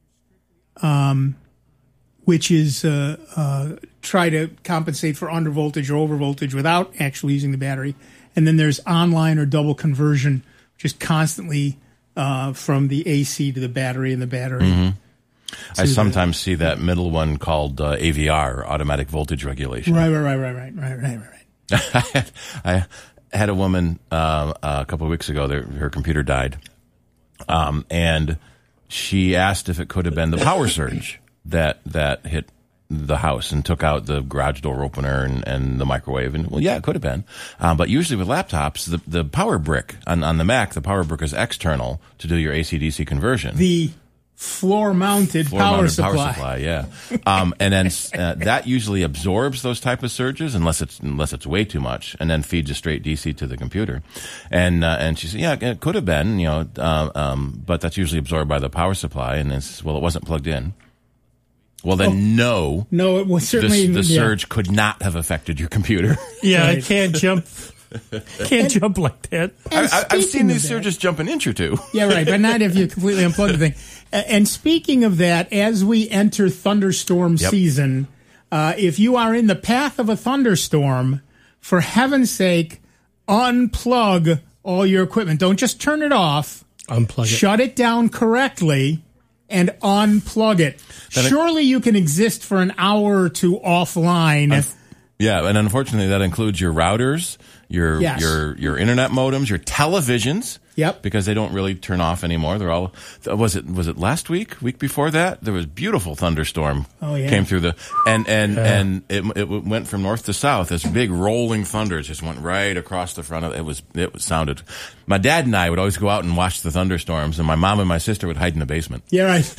um, which is uh, uh, try to compensate for under voltage or over voltage without actually using the battery. And then there's online or double conversion, which is constantly uh, from the A C to the battery and the battery. Mm-hmm. I the- sometimes see that middle one called uh, A V R, automatic voltage regulation. Right, right, right, right, right, right, right, right. I had a woman uh, a couple of weeks ago, their, her computer died, um, and she asked if it could have been the power surge that that hit the house and took out the garage door opener and, and the microwave. And, well, yeah, it could have been. Um, but usually with laptops, the, the power brick on, on the Mac, the power brick is external to do your A C D C conversion. The floor-mounted Floor power mounted supply. power supply, yeah. Um, and then uh, that usually absorbs those type of surges unless it's unless it's way too much, and then feeds a straight D C to the computer. And uh, and she said, yeah, it could have been, you know, uh, um, but that's usually absorbed by the power supply. And it's, well, it wasn't plugged in. Well, then Oh, no, no, it was certainly this, the yeah. surge could not have affected your computer. Yeah, I Right. can't jump. Can't jump like that. And I, I've speaking seen of these that- surges jump an inch or two. Yeah, right, but not if you completely unplug the thing. A- And speaking of that, as we enter thunderstorm Yep. season, uh, if you are in the path of a thunderstorm, for heaven's sake, unplug all your equipment. Don't just turn it off. Unplug it. Shut it down correctly and unplug it. Then it- Surely you can exist for an hour or two offline. Yeah, and unfortunately, that includes your routers, your Yes. your your internet modems, your televisions. Yep. Because they don't really turn off anymore. They're all. Was it was it last week? Week before that, there was beautiful thunderstorm. Oh, yeah. Came through the and and and it it went from north to south. This big rolling thunder just went right across the front of it. Was it was sounded. My dad and I would always go out and watch the thunderstorms, and my mom and my sister would hide in the basement. Yeah, right.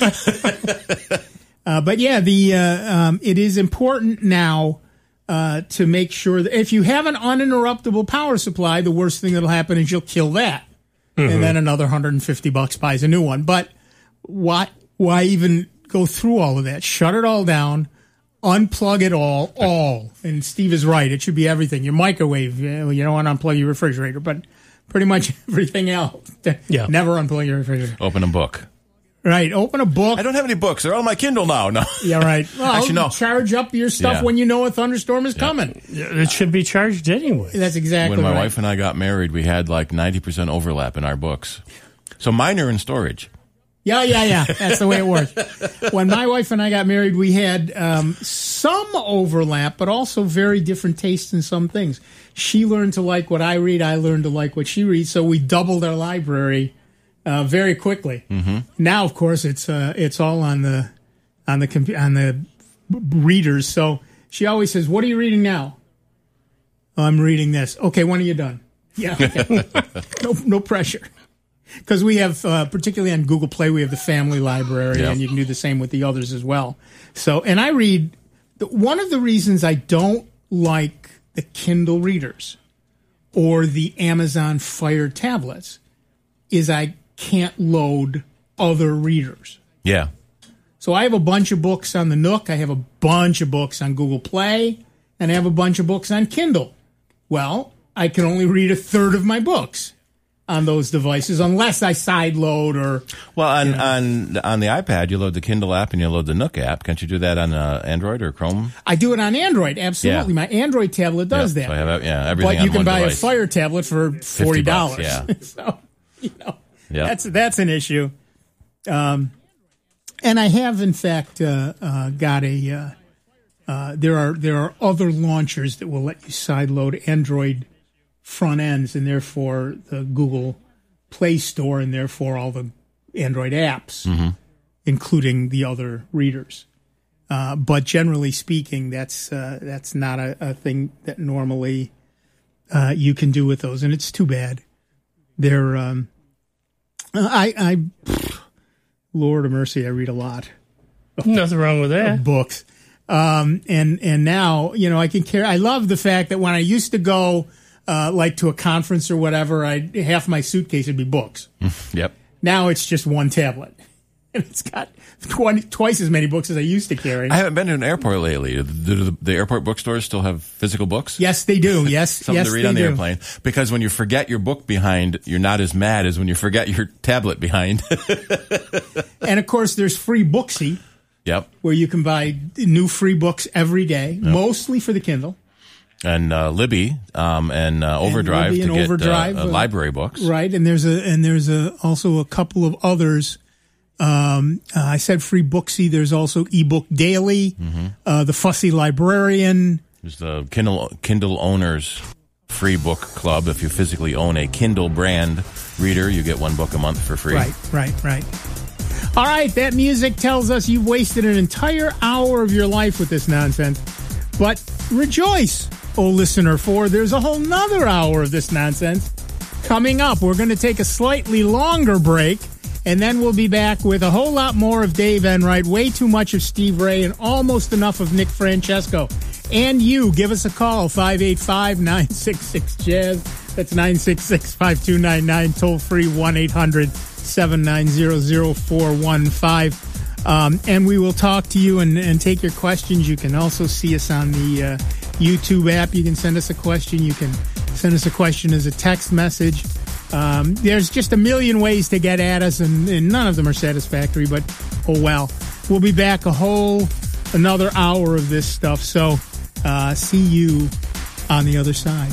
uh, but yeah, the uh, um, it is important now uh, to make sure that if you have an uninterruptible power supply, the worst thing that'll happen is you'll kill that, and then another one hundred fifty bucks buys a new one. But why why even go through all of that? Shut it all down. Unplug it all, all. And Steve is right. It should be everything. Your microwave, you know, you don't want to unplug your refrigerator, but pretty much everything else. Yeah. Never unplug your refrigerator. Open a book. Right. Open a book. I don't have any books. They're all on my Kindle now. No. Yeah, right. Well, Actually, no. charge up your stuff Yeah. when you know a thunderstorm is coming. It should be charged anyway. That's exactly When my right. wife and I got married, we had like ninety percent overlap in our books. So mine are in storage. Yeah, yeah, yeah. That's the way it works. When my wife and I got married, we had um, some overlap, but also very different tastes in some things. She learned to like what I read. I learned to like what she reads. So we doubled our library uh, very quickly. Mm-hmm. Now, of course, it's uh, it's all on the on the compu- on the b- readers. So she always says, "What are you reading now?" "Oh, I'm reading this." "Okay, when are you done?" "Yeah, okay." no, no pressure. Because we have, uh, particularly on Google Play, we have the family library, Yep. and you can do the same with the others as well. So, and I read, one of the reasons I don't like the Kindle readers, or the Amazon Fire tablets is I can't load other readers. Yeah. So I have a bunch of books on the Nook. I have a bunch of books on Google Play, and I have a bunch of books on Kindle. Well, I can only read a third of my books on those devices unless I sideload or... Well, on, you know. on on the iPad, you load the Kindle app and you load the Nook app. Can't you do that on uh, Android or Chrome? I do it on Android, absolutely. Yeah. My Android tablet does Yeah, that. so I have, yeah, everything but on you can one buy device. a Fire tablet for forty dollars. fifty bucks, yeah. So, you know, Yep. that's, that's an issue. Um, and I have, in fact, uh, uh, got a... Uh, uh, there are there are other launchers that will let you sideload Android front ends, and therefore the Google Play Store, and therefore all the Android apps, Mm-hmm. including the other readers. Uh, but generally speaking, that's uh, that's not a, a thing that normally uh, you can do with those, and it's too bad. They're um, I I Lord of mercy, I read a lot Nothing wrong with that. of books, um, and and now you know I can carry. I love the fact that when I used to go uh, like to a conference or whatever, I half my suitcase would be books. Yep. Now it's just one tablet, and it's got twenty, twice as many books as I used to carry. I haven't been to an airport lately. Do the, the airport bookstores still have physical books? Yes, they do. Yes, Something yes, to read they on the do. airplane. Because when you forget your book behind, you're not as mad as when you forget your tablet behind. And of course, there's Free Booksy, Yep. where you can buy new free books every day, mostly for the Kindle. And uh, Libby um, and uh, Overdrive Libby to and get Overdrive, uh, uh, uh, library books. Right, and there's a and there's a also a couple of others. Um, uh, I said Free Booksy. There's also eBook Daily, Mm-hmm. uh, the Fussy Librarian. There's the Kindle Kindle Owners Free Book Club. If you physically own a Kindle brand reader, you get one book a month for free. Right, right, right. All right, that music tells us you've wasted an entire hour of your life with this nonsense. But rejoice, oh listener, for there's a whole nother hour of this nonsense coming up. We're going to take a slightly longer break, and then we'll be back with a whole lot more of Dave Enright, way too much of Steve Ray, and almost enough of Nick Francesco. And you, give us a call, five eight five, nine six six, jazz. That's nine six six, five two nine nine, toll free one eight hundred, seven nine zero, zero four one five. Um, and we will talk to you and, and take your questions. You can also see us on the uh, YouTube app. You can send us a question. You can send us a question as a text message. Um, there's just a million ways to get at us, and, and none of them are satisfactory, but oh well. We'll be back a whole another hour of this stuff. So uh, see you on the other side.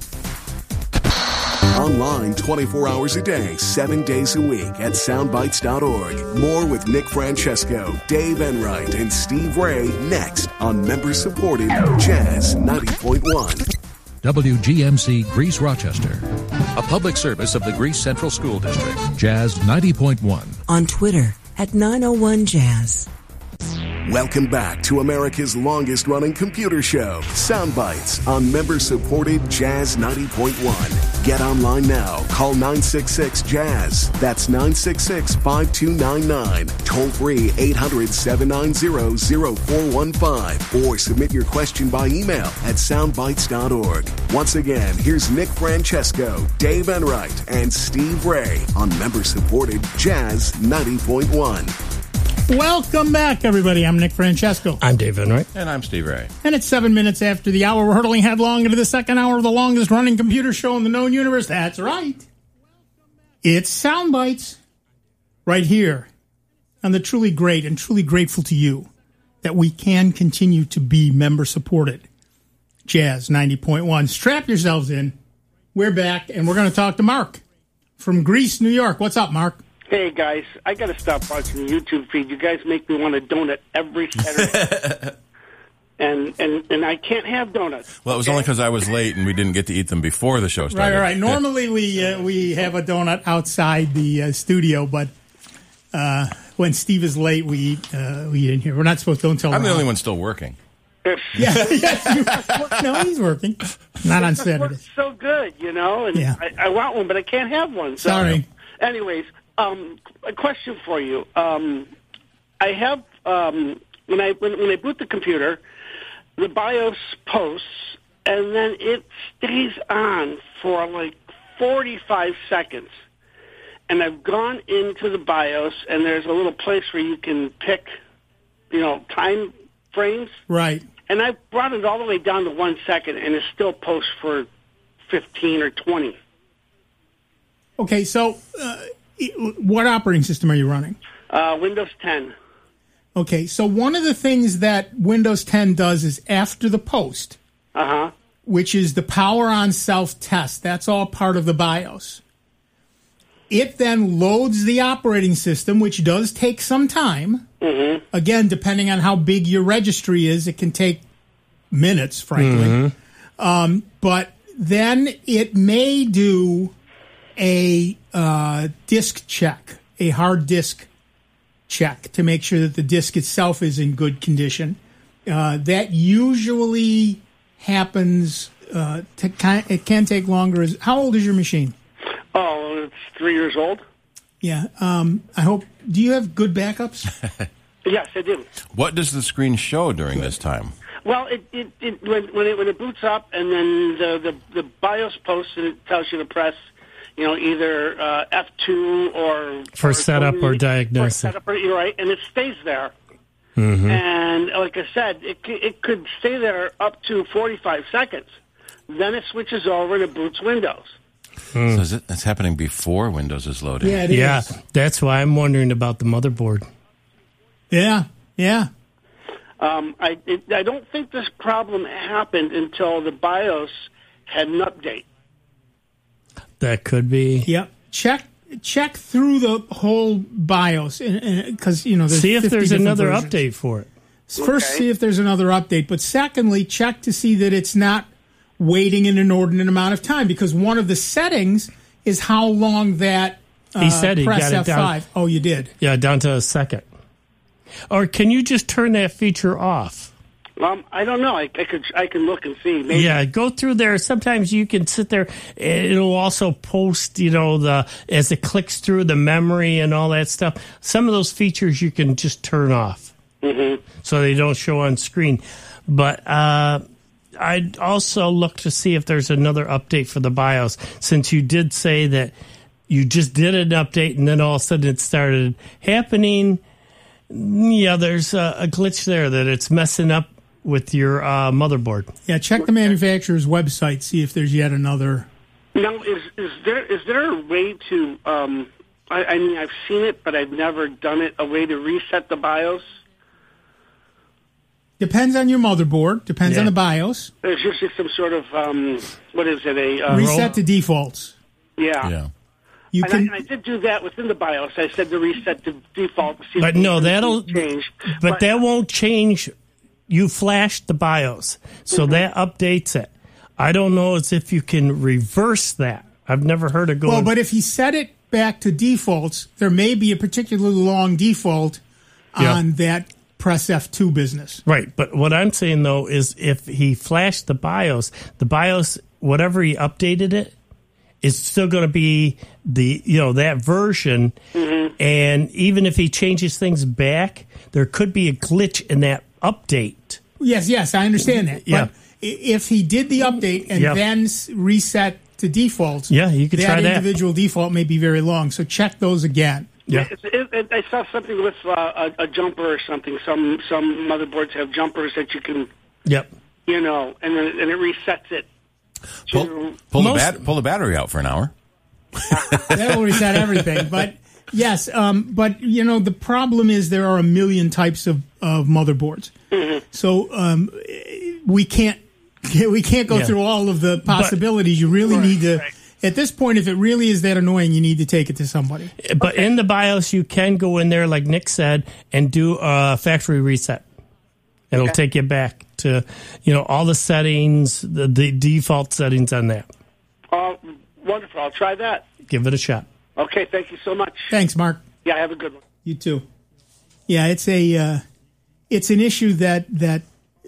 Online twenty-four hours a day, seven days a week at soundbites dot org. More with Nick Francesco, Dave Enright, and Steve Ray next on member-supported Jazz ninety point one. W G M C Greece Rochester, a public service of the Greece Central School District. Jazz ninety point one. On Twitter at nine oh one Jazz. Welcome back to America's longest-running computer show, Soundbites, on member-supported Jazz ninety point one. Get online now. Call nine six six, jazz. That's nine six six, five two nine nine. Toll free eight hundred, seven nine zero, zero four one five. Or submit your question by email at soundbites dot org. Once again, here's Nick Francesco, Dave Enright, and Steve Ray on member-supported Jazz ninety point one. Welcome back, everybody. I'm Nick Francesco. I'm Dave Enright. And I'm Steve Ray. And it's seven minutes after the hour. We're hurtling headlong into the second hour of the longest-running computer show in the known universe. That's right. It's Soundbites right here on the truly great and truly grateful to you that we can continue to be member-supported. Jazz ninety point one. Strap yourselves in. We're back, and we're going to talk to Mark from Greece, New York. What's up, Mark? Hey, guys, I got to stop watching the YouTube feed. You guys make me want a donut every Saturday. and, and and I can't have donuts. Well, it was okay? only because I was late and we didn't get to eat them before the show Right, started. right, right. Normally we uh, we have a donut outside the uh, studio, but uh, when Steve is late, we eat, uh, we eat in here. We're not supposed to. Don't tell I'm the Ron. only one still working. If, Yeah, yes, you, no, he's working. Not on it Saturdays. works so good, you know, and Yeah. I, I want one, but I can't have one. So. Sorry. Anyways, um, a question for you. Um, I have um, when I when, when I boot the computer, the BIOS posts and then it stays on for like forty-five seconds. And I've gone into the BIOS, and there's a little place where you can pick, you know, time frames. Right. And I brought it all the way down to one second, and it still posts for fifteen or twenty. Okay, so uh, what operating system are you running? Uh, Windows ten. Okay, so one of the things that Windows ten does is after the post, uh-huh. which is the power on self-test. That's all part of the BIOS. It then loads the operating system, which does take some time. Mm-hmm. Again, depending on how big your registry is, it can take minutes, frankly. Mm-hmm. Um, but then it may do a uh, disk check, a hard disk check to make sure that the disk itself is in good condition. Uh, that usually happens. Uh, to, it can take longer. How old is your machine? Oh, it's three years old. Yeah. Um, I hope. Do you have good backups? Yes, I do. What does the screen show during this time? Well, it, it, it when, when it when it boots up and then the the, the BIOS posts and it tells you to press, you know, either uh, F two or for or setup or or diagnosis. setup, or, you're right, and it stays there. Mm-hmm. And like I said, it it could stay there up to forty-five seconds. Then it switches over and it boots Windows. Mm. So is it, it's happening before Windows is loading. Yeah, it yeah, is. That's why I'm wondering about the motherboard. Yeah, yeah. Um, I it, I don't think this problem happened until the BIOS had an update. That could be. Yep. Check check through the whole BIOS because you know. There's see if there's another versions. update for it. First, Okay. see if there's another update, but secondly, check to see that it's not waiting an inordinate amount of time because one of the settings is how long that uh, He said he press got it F five. down. Oh, you did. Yeah, down to a second. Or can you just turn that feature off? Um, I don't know. I, I could I can look and see. Maybe. Yeah, go through there. Sometimes you can sit there. It'll also post, you know, the as it clicks through the memory and all that stuff. Some of those features you can just turn off, Mm-hmm. so they don't show on screen. But uh, I'd also look to see if there's another update for the BIOS, since you did say that you just did an update and then all of a sudden it started happening. Yeah, there's a, a glitch there that it's messing up with your uh, motherboard. Yeah, check the manufacturer's website, see if there's yet another. Now, is is there is there a way to? Um, I, I mean, I've seen it, but I've never done it. A way to reset the BIOS? Depends on your motherboard. Depends Yeah. on the BIOS. There's usually some sort of um, what is it? A uh, Reset to defaults. Yeah. Yeah. You And, can. I, and I did do that within the BIOS. I said to reset to default to see if But no, anything that'll change. But, that won't change. You flashed the BIOS, so Mm-hmm. that updates it. I don't know as if you can reverse that. I've never heard of going. Well, but if he set it back to defaults, there may be a particularly long default Yeah. on that press F two business. Right, but what I'm saying though is if he flashed the BIOS, the BIOS, whatever he updated it, is still going to be the you know that version. Mm-hmm. And even if he changes things back, there could be a glitch in that update. Yes, yes, I understand that. Yeah. But i- if he did the update and Yeah. then s- reset to defaults, Yeah, you could that try that. individual default may be very long. So check those again. Yeah, It, it, it, I saw something with uh, a, a jumper or something. Some some motherboards have jumpers that you can, yep. you know, and then and it resets it. Pull, To, pull, the Most- bat, pull the battery out for an hour. That will reset everything. But yes, um, but you know the problem is there are a million types of, of motherboards. Mm-hmm. So um, we can't we can't go Yeah. through all of the possibilities. You really Right, need to. right. At this point, if it really is that annoying, you need to take it to somebody. But in the BIOS, you can go in there, like Nick said, and do a factory reset. It'll Okay. take you back to, you know, all the settings, the, the default settings on that. oh, wonderful! I'll try that. Give it a shot. Okay, thank you so much. Thanks, Mark. Yeah, have a good one. You too. Yeah, it's a uh, it's an issue that that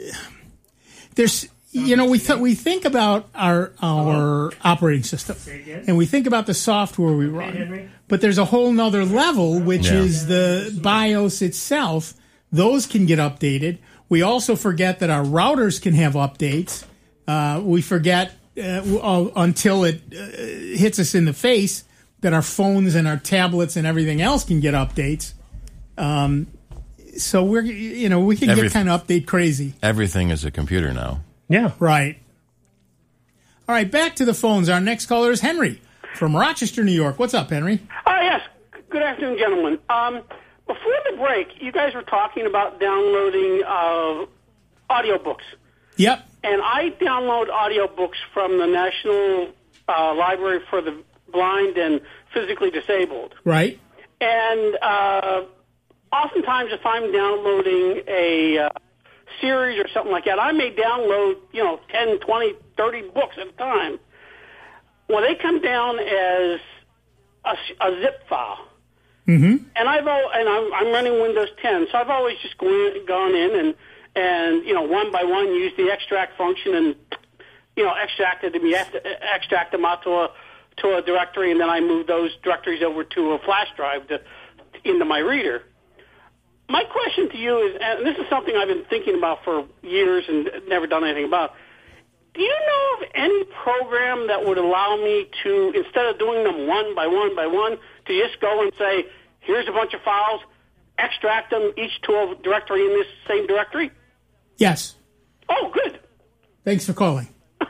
there's you know we th- we think about our our operating system and we think about the software we run, but there's a whole nother level which Yeah. is the BIOS itself. Those can get updated. We also forget that our routers can have updates. Uh, we forget uh, uh, until it uh, hits us in the face that our phones and our tablets and everything else can get updates. Um, so we're, you know, we can Everything. get kind of update crazy. Everything is a computer now. Yeah. Right. All right, back to the phones. Our next caller is Henry from Rochester, New York. What's up, Henry? Oh, yes. Good afternoon, gentlemen. Um, before the break, you guys were talking about downloading uh, audiobooks. Yep. And I download audiobooks from the National uh, Library for the Blind and Physically Disabled. Right. And uh, oftentimes if I'm downloading a uh, series or something like that, I may download, you know, ten, twenty, thirty books at a time. Well, they come down as a, a zip file. Mm-hmm. And I've al- and I'm, I'm running Windows ten, so I've always just gone, gone in and, and, you know, one by one use the extract function and, you know, extracted them. You have to extract them out to a to a directory, and then I move those directories over to a flash drive to, into my reader. My question to you is, and this is something I've been thinking about for years and never done anything about. Do you know of any program that would allow me to, instead of doing them one by one by one, to just go and say, here's a bunch of files, extract them each to a directory in this same directory? Yes. Oh, good. Thanks for calling.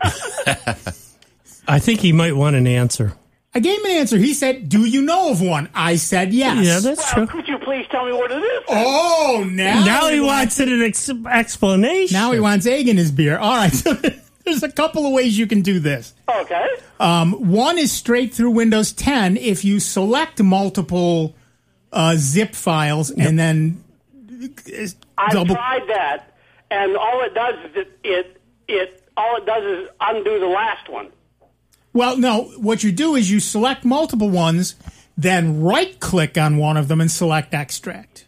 I think he might want an answer. I gave him an answer. He said, do you know of one? I said yes. Yeah, that's Well, true. could you please tell me what it is? Oh, now, Now he wants an ex- explanation. Now he wants egg in his beer. All right. So there's a couple of ways you can do this. Okay. Um, one is straight through Windows ten if you select multiple uh, zip files and then uh, I've double. tried that, and all it does is it, it, it all it does is undo the last one. Well, no. What you do is you select multiple ones, then right-click on one of them and select extract.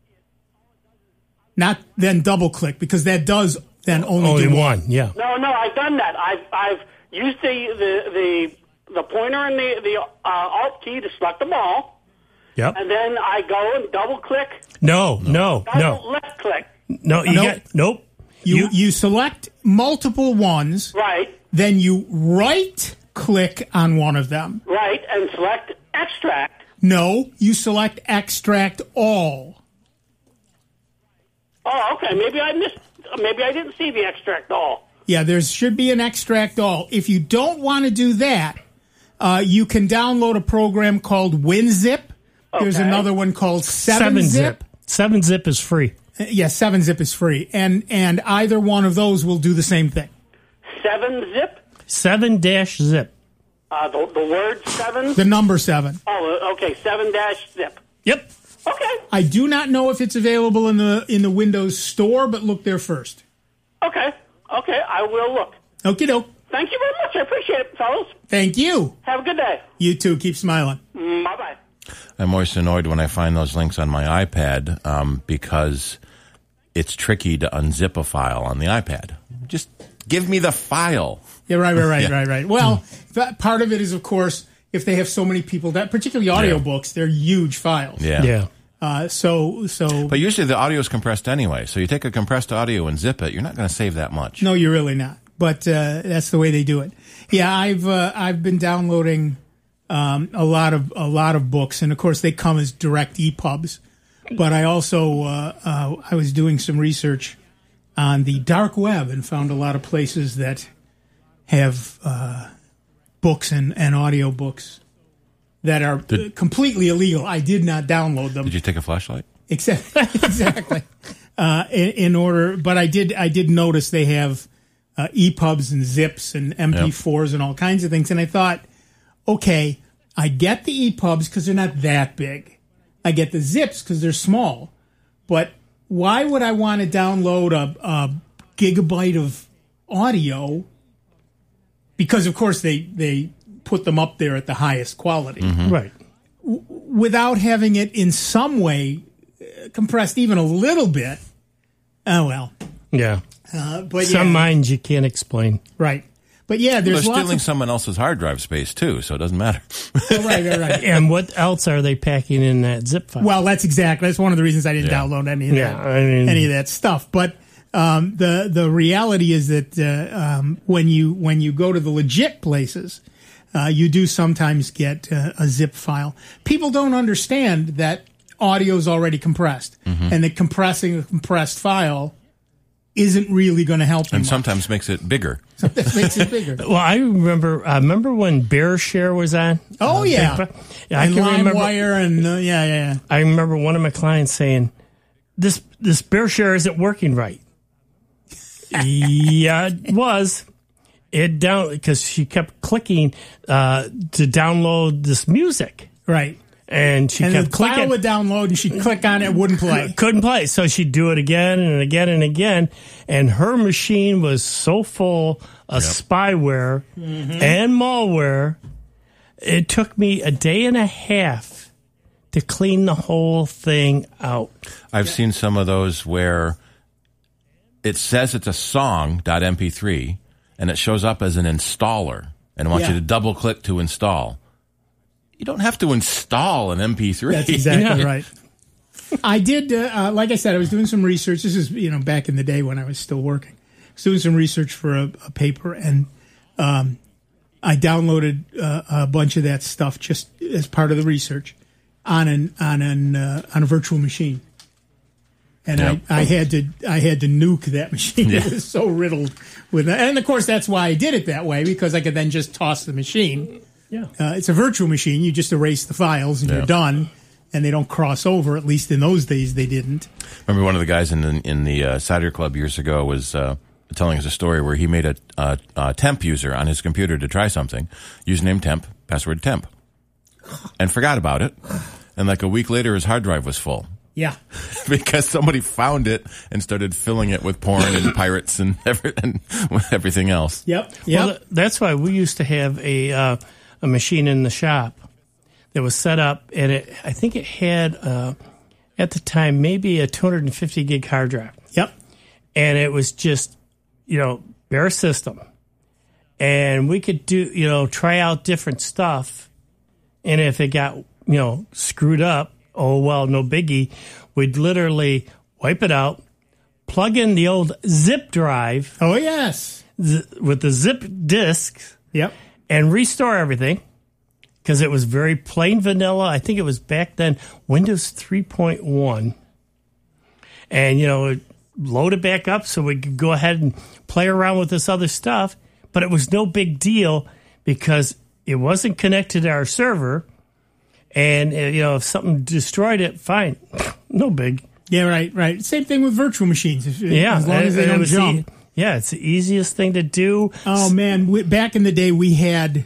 Not then double-click, because that does then only, Only do one. one, yeah. No, no, I've done that. I've I've used the the the, the pointer and the the uh, Alt key to select them all, Yep. and then I go and double click, No, no, double no. left click. No, you Nope. got, nope. You, You- you select multiple ones, Right, then you right-click on one of them. right, and select extract. No, you select extract all. Oh, okay. Maybe I missed. Maybe I didn't see the extract all. Yeah, there should be an extract all. If you don't want to do that, uh, you can download a program called WinZip. There's Okay. another one called seven Seven zip. zip. Seven zip is free. Uh, Yeah, seven zip is free, and and either one of those will do the same thing. Seven zip. Seven dash zip. Uh, the the word seven. The number seven. Oh, okay. Seven dash zip. Yep. Okay. I do not know if it's available in the in the Windows Store, but look there first. Okay. Okay. I will look. Okie doke. Thank you very much. I appreciate it, fellas. Thank you. Have a good day. You too. Keep smiling. Bye bye. I'm always annoyed when I find those links on my iPad um, because it's tricky to unzip a file on the iPad. Just give me the file. Yeah, right, right, right, Yeah. right, right. Well, that part of it is, of course, if they have so many people that, particularly audiobooks, they're huge files. Yeah. Yeah. Uh, so, so But usually the audio is compressed anyway. So you take a compressed audio and zip it, you're not going to save that much. no, you're really not. But uh, that's the way they do it. Yeah, I've uh, I've been downloading um, a lot of a lot of books, and of course they come as direct E P U Bs. But I also uh, uh, I was doing some research on the dark web and found a lot of places that have uh, books and, and audio books that are Did- completely illegal. I did not download them. Did you take a flashlight? Except, exactly. Uh, in, in order, but I did, I did notice they have uh, E P U Bs and zips and M P fours and all kinds of things. And I thought, okay, I get the E P U Bs because they're not that big. I get the zips because they're small. But why would I want to download a, a gigabyte of audio? Because of course they, they put them up there at the highest quality. Right. Without having it in some way uh, compressed even a little bit. Oh, well. Yeah. Uh, but Some yeah, minds you can't explain. right. But yeah, They're there's lots stealing of... someone else's hard drive space too, so it doesn't matter. Oh, right, right, right. And what else are they packing in that zip file? Well, that's exactly, that's one of the reasons I didn't Yeah. download any of Yeah, that, I mean- any of that stuff. But Um, the the reality is that uh, um, when you when you go to the legit places, uh, you do sometimes get uh, a zip file. People don't understand that audio is already compressed, Mhm. and that compressing a compressed file isn't really going to help them And much. sometimes makes it bigger. Sometimes makes it bigger. Well, I remember. I uh, remember when BearShare was on. Oh uh, yeah, Big- yeah, I and can remember. LimeWire and uh, yeah, yeah, yeah. I remember one of my clients saying, "This this BearShare isn't working right." Yeah, it was. It down because she kept clicking uh, to download this music, right? And she and kept the file clicking. would download, and she'd click on it, it wouldn't play. Couldn't play, so she'd do it again and again and again. And her machine was so full of spyware Mhm. and malware. It took me a day and a half to clean the whole thing out. I've seen some of those where it says it's a song .m p three and it shows up as an installer and wants Yeah. you to double click to install. You don't have to install an M P three. That's exactly right. I did, uh, uh, like I said, I was doing some research. This is, you know, back in the day when I was still working. I was doing some research for a, a paper, and um, I downloaded uh, a bunch of that stuff just as part of the research on an on an uh, on a virtual machine. And Yep. I, I had to I had to nuke that machine. Yeah. It was so riddled with that. And of course, that's why I did it that way, because I could then just toss the machine. Yeah, uh, it's a virtual machine. You just erase the files and Yeah. you're done, and they don't cross over. At least in those days, they didn't. Remember one of the guys in the, in the uh, Cider Club years ago was uh, telling us a story where he made a, a, a temp user on his computer to try something. Username temp, password temp. And forgot about it. And like a week later, his hard drive was full. Yeah. Because somebody found it and started filling it with porn and pirates and, every, and everything else. Yep. Well, th- that's why we used to have a uh, a machine in the shop that was set up, and it I think it had uh, at the time maybe a two hundred fifty gig hard drive. Yep. And it was just, you know, bare system, and we could do, you know, try out different stuff, and if it got, you know, screwed up, oh well, no biggie. We'd literally wipe it out, plug in the old zip drive. Oh yes, z- with the zip disk. Yep. And restore everything because it was very plain vanilla. I think it was back then Windows three point one, and you know, it load it back up so we could go ahead and play around with this other stuff. But it was no big deal because it wasn't connected to our server. And, uh, you know, if something destroyed it, fine. No big. Yeah, right, right. Same thing with virtual machines. If, Yeah. As long as they and it don't was jump. the- yeah, it's the easiest thing to do. Oh, man. We, back in the day, we had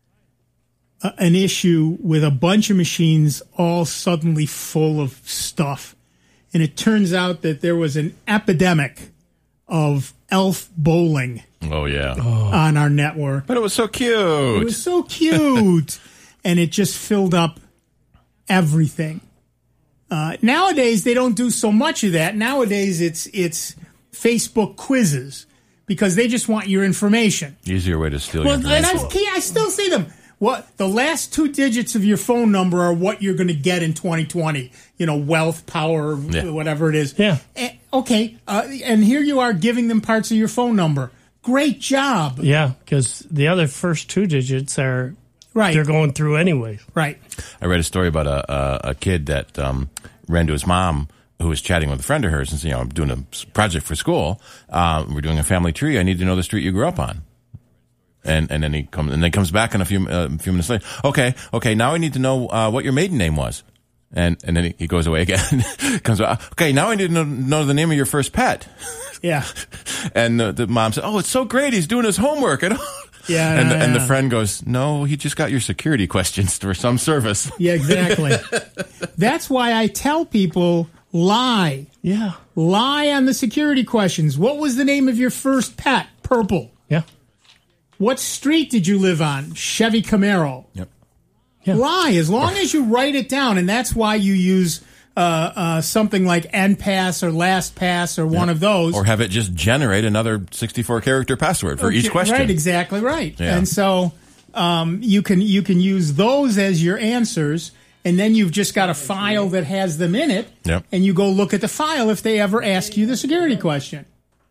a, an issue with a bunch of machines all suddenly full of stuff. And it turns out that there was an epidemic of elf bowling Oh, yeah. on our network. But it was so cute. It was so cute. And it just filled up everything. Uh, nowadays, they don't do so much of that. Nowadays, it's it's Facebook quizzes because they just want your information. Easier way to steal Well, your and information. I, I still see them. What the last two digits of your phone number are what you're going to get in twenty twenty. You know, wealth, power, Yeah. whatever it is. Yeah. Eh, okay, uh, and here you are giving them parts of your phone number. Great job. Yeah, because the other first two digits are right. They're going through anyway. Right. I read a story about a a, a kid that um, ran to his mom who was chatting with a friend of hers and said, you know, I'm doing a project for school. Uh, we're doing a family tree. I need to know the street you grew up on. And and then he comes and then comes back in a few uh, few minutes later. Okay, okay. Now I need to know uh, what your maiden name was. And and then he, he goes away again. Comes back. Okay, now I need to know, know the name of your first pet. Yeah. And the, the mom said, "Oh, it's so great. He's doing his homework." And Yeah. and, the, and the yeah. friend goes, "No, he just got your security questions for some service." Yeah, exactly. That's why I tell people lie. Yeah. Lie on the security questions. What was the name of your first pet? Purple. Yeah. What street did you live on? Chevy Camaro. Yep. Yeah. Lie, as long as you write it down, and that's why you use uh, uh, something like N pass or LastPass or one of those. Or have it just generate another sixty-four character password for each Okay, question. Right, exactly right. Yeah. And so um, you can you can use those as your answers, and then you've just got a file that has them in it, Yep. and you go look at the file if they ever ask you the security question.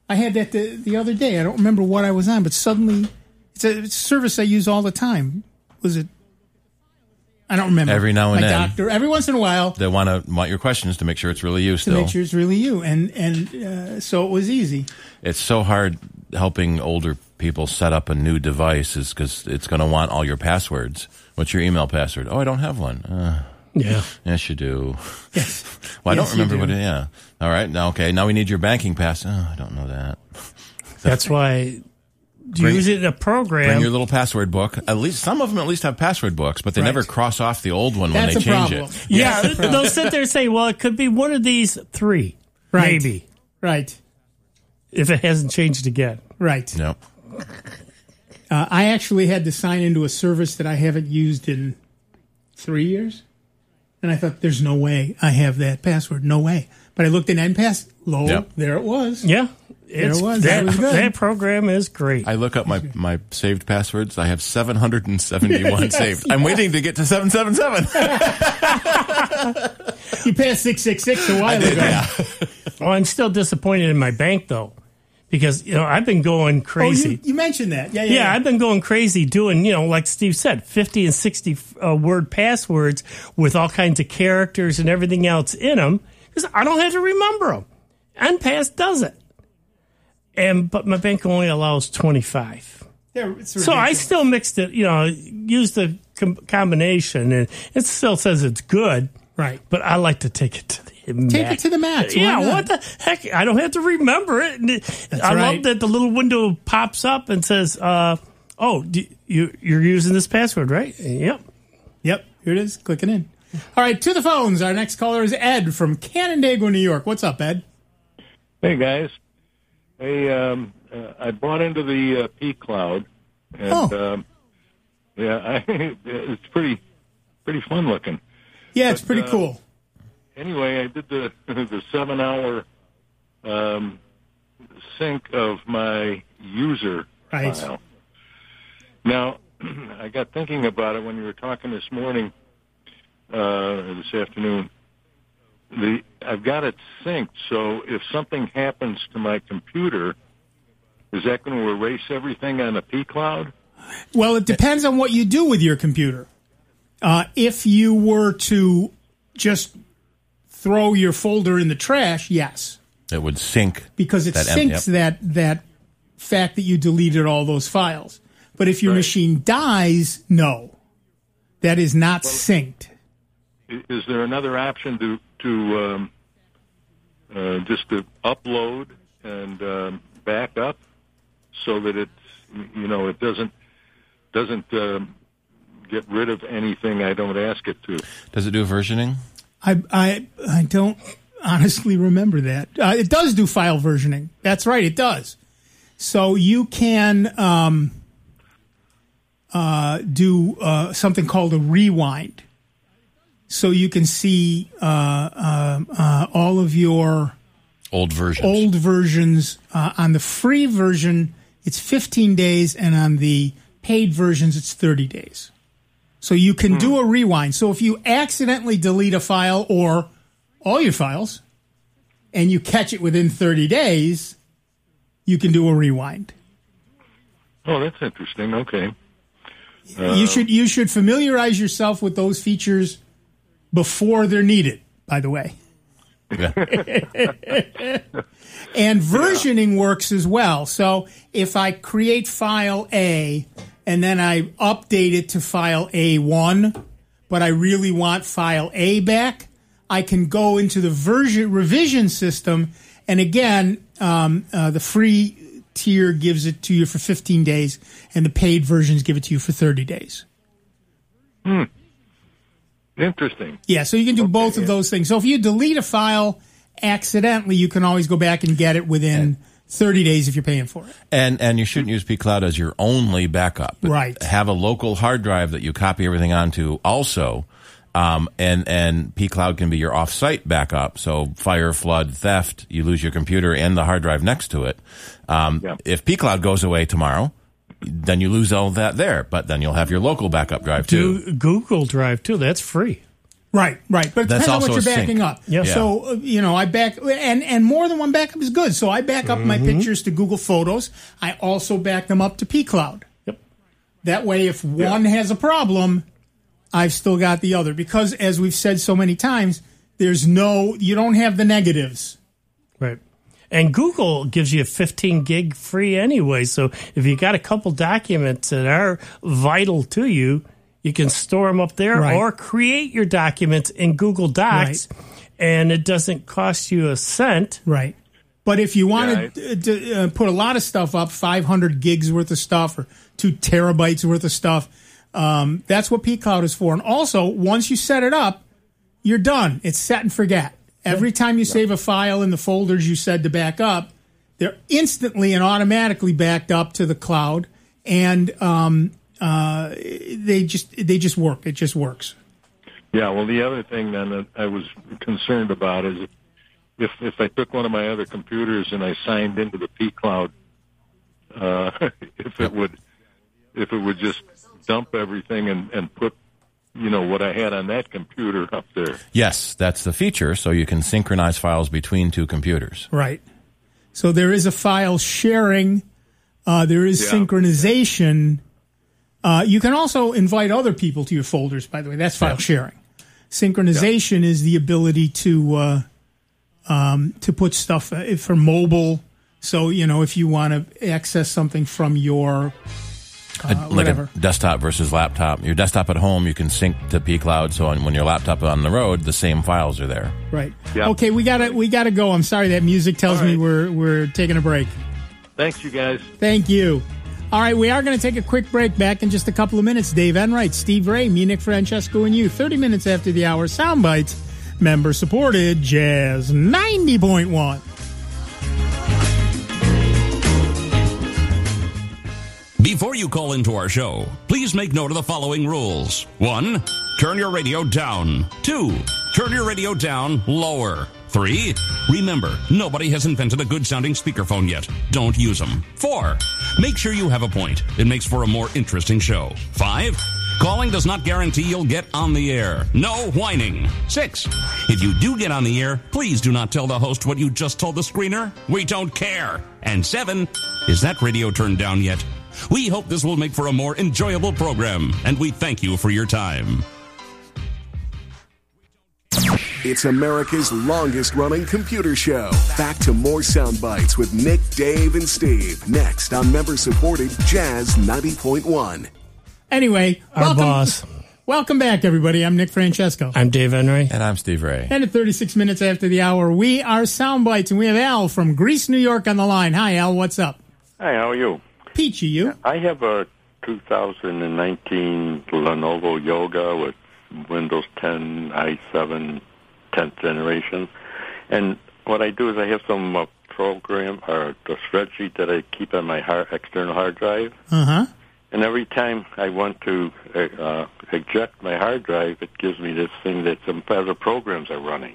I had that the, the other day. I don't remember what I was on, but suddenly it's a, it's a service I use all the time. Was it? I don't remember. Every now and My then, doctor. Every once in a while, they want to want your questions to make sure it's really you. to Still, make sure it's really you, and and uh, so it was easy. it's so hard helping older people set up a new device, is because it's going to want all your passwords. What's your email password? Oh, I don't have one. Uh, Yeah. yes, you do. Yes. Well, I Yes, don't remember you what do. it. Yeah. All right. Now, okay. Now we need your banking pass. Oh, I don't know that. That's why you Bring- use it in a program. Bring your little password book. At least some of them at least have password books, but they Right. never cross off the old one That's when they a change problem. it. yeah, they'll sit there and say, well, it could be one of these three. Right. Maybe. Right. If it hasn't changed again. Right. No. Uh, I actually had to sign into a service that I haven't used in three years. And I thought, there's no way I have that password. No way. But I looked in N Pass. Lo, Yep. there it was. Yeah. There It's, it was. That, That was good. that program is great. I look up my, my saved passwords. I have seven hundred seventy-one saved. I'm waiting to get to seven seven seven. You passed six six six a while ago. Yeah. Oh, I'm still disappointed in my bank, though, because, you know, I've been going Oh, crazy. you, you mentioned that. Yeah, yeah. Yeah, I've been going crazy doing, you know, like Steve said, fifty and sixty uh, word passwords with all kinds of characters and everything else in them because I don't have to remember them. N Pass does it. And but my bank only allows twenty-five. Yeah, it's So I ridiculous. still mixed it, you know, used the com- combination and it still says it's good. Right. But I like to take it to the max. Take it to the max. Why Yeah, not? what the heck? I don't have to remember it. And it- I right. love that the little window pops up and says, uh, oh, do you, you're using this password, right? Yep. Yep, here it is. Clicking in. All right, to the phones. Our next caller is Ed from Canandaigua, New York. What's up, Ed? Hey guys, hey, um, uh, I bought into the uh, P Cloud, and Oh. um, yeah, I, it's pretty pretty fun looking. Yeah, it's But, pretty uh, cool. Anyway, I did the the seven hour um, sync of my user Right. file. Now, I got thinking about it when you were talking this morning, uh, or this afternoon. The I've got it synced, so if something happens to my computer, is that going to erase everything on the P Cloud? Well, it depends on what you do with your computer. Uh, if you were to just throw your folder in the trash, yes, It would sync. because it That em- syncs yep. that that fact that you deleted all those files. But if your Right. machine dies, no, that is not synced. I- Is there another option to to um, uh, just to upload and um, back up so that it you know it doesn't doesn't um, get rid of anything I don't ask it to? Does it do versioning? I I I don't honestly remember that. Uh, it does do file versioning. That's right, it does. So you can um, uh, do uh, something called a rewind. So you can see uh, uh, uh, all of your Old versions. old versions. Uh, on the free version, it's fifteen days, and on the paid versions, it's thirty days. So you can do a rewind. So if you accidentally delete a file or all your files, and you catch it within thirty days, you can do a rewind. Oh, that's interesting. Okay. you should you should familiarize yourself with those features before they're needed, by the way. Yeah. And versioning works as well. So if I create file A and then I update it to file A one, but I really want file A back, I can go into the version revision system. And again, um, uh, the free tier gives it to you for fifteen days, and the paid versions give it to you for thirty days. Hmm. Interesting. Yeah, so you can do Okay, both of yeah. those things. So if you delete a file accidentally, you can always go back and get it within thirty days if you're paying for it. And and you shouldn't use P Cloud as your only backup. Right. Have a local hard drive that you copy everything onto also. Um, and, and P Cloud can be your off-site backup. So fire, flood, theft, you lose your computer and the hard drive next to it. Um, Yeah. If P Cloud goes away tomorrow, then you lose all that there. But then you'll have your local backup drive too. Do Google Drive, too. That's free. Right, right. But it That's depends on what also you're a backing sync. up. Yep. Yeah. So, uh, you know, I back, and, and more than one backup is good. So I back up my pictures to Google Photos. I also back them up to pCloud. Yep. That way, if one has a problem, I've still got the other. Because, as we've said so many times, there's no, you don't have the negatives. Right. And Google gives you fifteen gig free anyway. So if you got a couple documents that are vital to you, you can store them up there Right. or create your documents in Google Docs, Right. and it doesn't cost you a cent. Right. But if you want Yeah, to, to uh, put a lot of stuff up, five hundred gigs worth of stuff or two terabytes worth of stuff, um, that's what pCloud is for. And also, once you set it up, you're done. It's set and forget. Every time you save a file in the folders you said to back up, they're instantly and automatically backed up to the cloud, and um, uh, they just they just work. It just works. Yeah, well, the other thing then that I was concerned about is if if I took one of my other computers and I signed into the pCloud, uh, if it would if it would just dump everything and, and put, you know, what I had on that computer up there. Yes, that's the feature, so you can synchronize files between two computers. Right. So there is a file sharing. Uh, there is Yeah. synchronization. Uh, you can also invite other people to your folders, by the way. That's file Yeah. sharing. Synchronization is the ability to uh, um, to put stuff uh, for mobile. So, you know, if you want to access something from your uh, A- like whatever. a desktop versus laptop. Your desktop at home, you can sync to pCloud, so on, when your laptop on the road, the same files are there. Right. Yeah. Okay, we gotta we gotta go. I'm sorry that music tells All me right. we're we're taking a break. Thanks, you guys. Thank you. All right, we are going to take a quick break. Back in just a couple of minutes. Dave Enright, Steve Ray, me, Nick Francesco, and you. thirty minutes after the hour. Soundbites, member supported, Jazz ninety point one. Before you call into our show, please make note of the following rules. One, turn your radio down. Two, turn your radio down lower. Three, remember, nobody has invented a good-sounding speakerphone yet. Don't use them. Four, make sure you have a point. It makes for a more interesting show. Five, calling does not guarantee you'll get on the air. No whining. Six, if you do get on the air, please do not tell the host what you just told the screener. We don't care. And seven, is that radio turned down yet? We hope this will make for a more enjoyable program, and we thank you for your time. It's America's longest-running computer show. Back to more sound bites with Nick, Dave, and Steve. Next on member-supported Jazz ninety point one. Anyway, Our welcome, boss. welcome back, everybody. I'm Nick Francesco. I'm Dave Enright. And I'm Steve Ray. And at thirty-six minutes after the hour, we are Soundbites, and we have Al from Greece, New York on the line. Hi, Al. What's up? Hi, how are you? Peachy, you? I have a two thousand nineteen Lenovo Yoga with Windows ten, i seven, tenth generation. And what I do is I have some uh, program or the spreadsheet that I keep on my hard, external hard drive. Uh-huh. And every time I want to uh, eject my hard drive, it gives me this thing that some other programs are running.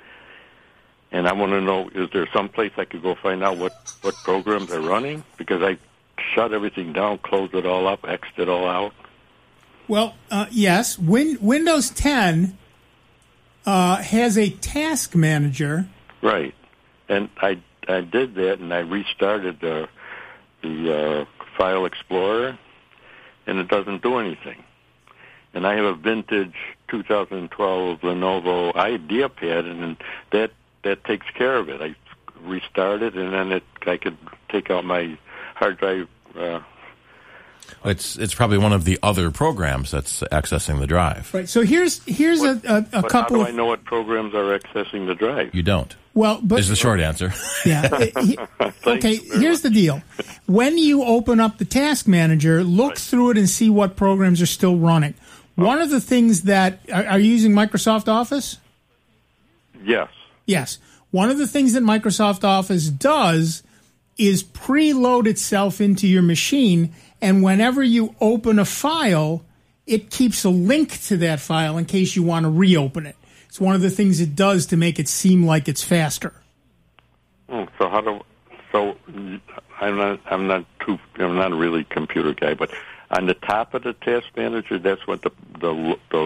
And I want to know, is there some place I could go find out what, what programs are running? Because I shut everything down, close it all up, X'd it all out. Well, uh, yes. Win- Windows ten uh, has a task manager. Right. And I I did that, and I restarted the, the uh, File Explorer, and it doesn't do anything. And I have a vintage two thousand twelve Lenovo IdeaPad, and that that takes care of it. I restart it, and then it I could take out my hard drive. Uh, It's it's probably one of the other programs that's accessing the drive. Right. So here's here's what, a, a, a but couple how do of I know what programs are accessing the drive? You don't. well, but Is the short answer. yeah. he- okay. Here's the deal. When you open up the task manager, look through it and see what programs are still running. One of the things that are, are you using Microsoft Office? Yes. Yes. One of the things that Microsoft Office does is preload itself into your machine, and whenever you open a file, it keeps a link to that file in case you want to reopen it. It's one of the things it does to make it seem like it's faster. Oh, so how do so I'm not I'm not too I'm not a really computer guy, but on the top of the task manager, that's what the the, the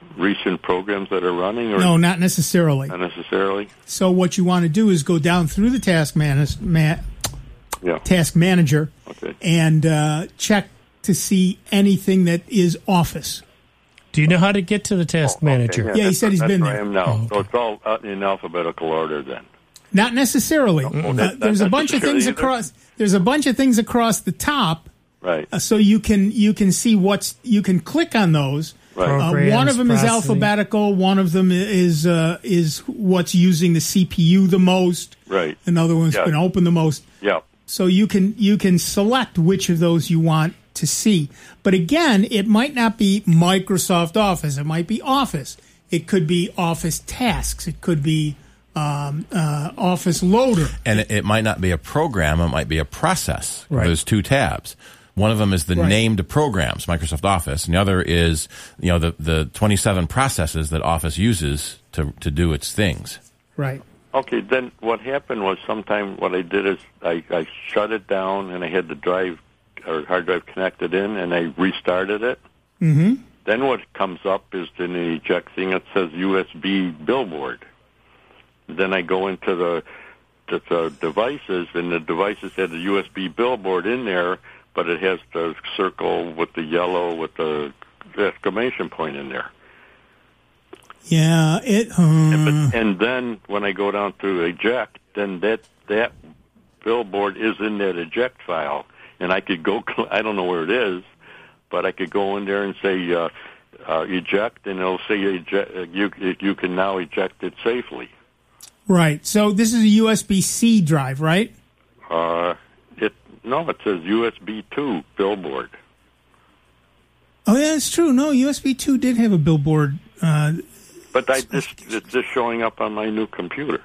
recent programs that are running? Or No, not necessarily. Not necessarily? So what you want to do is go down through the task, manis- ma- Yeah. task manager Okay. and uh, check to see anything that is Office. Do you know how to get to the task manager? Yeah, he said he's that's been where there. I am now. So it's all uh, in alphabetical order then. Not necessarily. Oh, Uh, not- there's not a bunch of necessarily things either? across. There's a bunch of things across the top, Right. uh, so you can you can see what's you can click on those. Right. Uh, Programs, one of them is processing. alphabetical. One of them is uh, is what's using the C P U the most. Right. Another one's Yeah. been open the most. Yeah. So you can you can select which of those you want to see. But again, it might not be Microsoft Office. It might be Office. It could be Office Tasks. It could be um, uh, Office Loader. And it, it might not be a program, it might be a process. Right. There's two tabs. One of them is the Right. named programs, Microsoft Office, and the other is, you know, the, the twenty-seven processes that Office uses to to do its things. Right. Okay, then what happened was sometime what I did is I, I shut it down and I had the drive or hard drive connected in and I restarted it. Mm-hmm. Then what comes up is the eject thing that says U S B billboard. Then I go into the, the, the devices and the devices had the U S B billboard in there, but it has the circle with the yellow with the exclamation point in there. Yeah. It. Uh, And, but, and then when I go down to eject, then that that billboard is in that eject file, and I could go. I don't know where it is, but I could go in there and say uh, uh, eject, and it'll say eject, uh, you you can now eject it safely. right. So this is a U S B C drive, right? Uh, it no, it says U S B two billboard. Oh, yeah, it's true. No, U S B two did have a billboard. Uh, But I just it's just showing up on my new computer.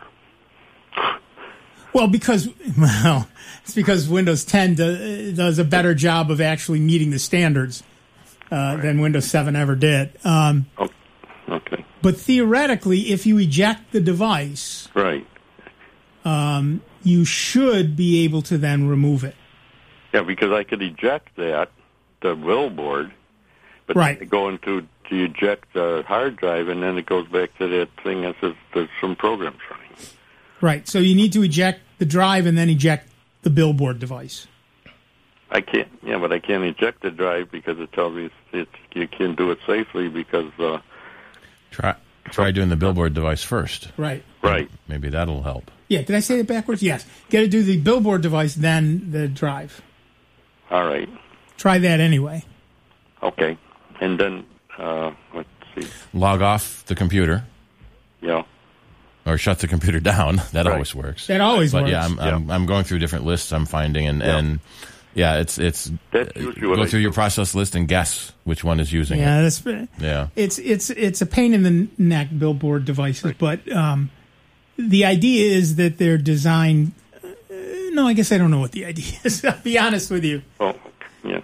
Well, because well, it's because Windows ten do, does a better job of actually meeting the standards uh, right. than Windows seven ever did. Um, oh, okay. But theoretically, if you eject the device, right, um, you should be able to then remove it. Yeah, because I could eject that the billboard, but right. then I go into to eject the hard drive, and then it goes back to that thing that says there's some programs running. Right. So you need to eject the drive and then eject the billboard device. I can't. Yeah, but I can't eject the drive because it tells me it's, it's, you can't do it safely because. Uh, try try doing the billboard device first. Right. Right. Maybe that'll help. Yeah. Did I say it backwards? Yes. Got to do the billboard device, then the drive. All right. Try that anyway. Okay. And then. Uh, let's see. Log off the computer. Yeah. Or shut the computer down. That right. always works. That always but works. yeah, I'm, yeah. I'm I'm going through different lists I'm finding, and yeah, and, yeah it's it's that's usually what go I through do. your process list and guess which one is using yeah, it. That's, yeah, it's it's it's a pain in the neck, billboard devices, right. but um, the idea is that they're designed. Uh, no, I guess I don't know what the idea is. I'll be honest with you. Oh, yeah.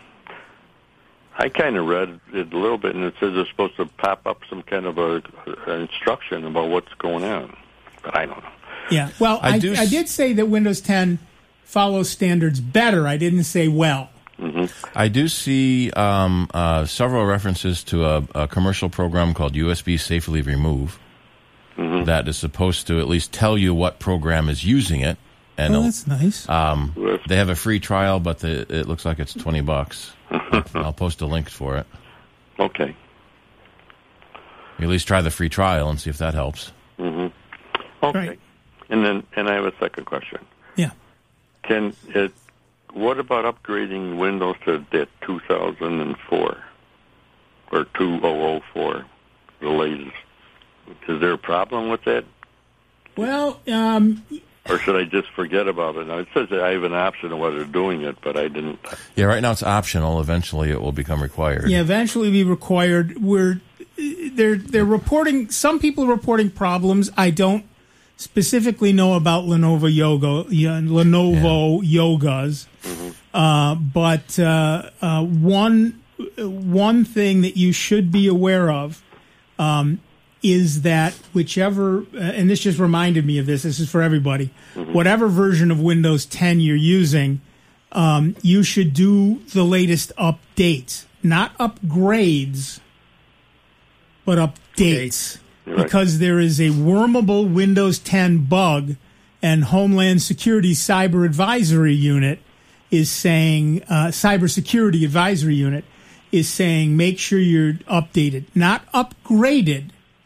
I kind of read it a little bit, and it says it's supposed to pop up some kind of a, a instruction about what's going on, but I don't know. Yeah, well, I, I I, do I did say that Windows ten follows standards better. I didn't say well. Mm-hmm. I do see um, uh, several references to a, a commercial program called U S B Safely Remove mm-hmm. that is supposed to at least tell you what program is using it. And oh, that's nice. Um, they have a free trial, but the, it looks like it's twenty bucks. I'll post a link for it. Okay. You at least try the free trial and see if that helps. Mm-hmm. Okay. Right. And then, and I have a second question. Yeah. Can it? What about upgrading Windows to that two thousand four or two thousand four, the latest? Is there a problem with that? Well, um, or should I just forget about it? Now, it says that I have an option of whether doing it, but I didn't. Yeah, right now it's optional. Eventually, it will become required. Yeah, eventually be required. We're they're they're reporting. Some people are reporting problems. I don't specifically know about Lenovo Yoga, yeah, Lenovo yeah. Yogas, mm-hmm. uh, but uh, uh, one one thing that you should be aware of. Um, is that whichever, uh, and this just reminded me of this, this is for everybody, mm-hmm. whatever version of Windows ten you're using, um, you should do the latest updates, not upgrades, but updates. Right. Because there is a wormable Windows ten bug, and Homeland Security Cyber Advisory Unit is saying, uh, Cybersecurity Advisory Unit is saying, make sure you're updated. Not upgraded,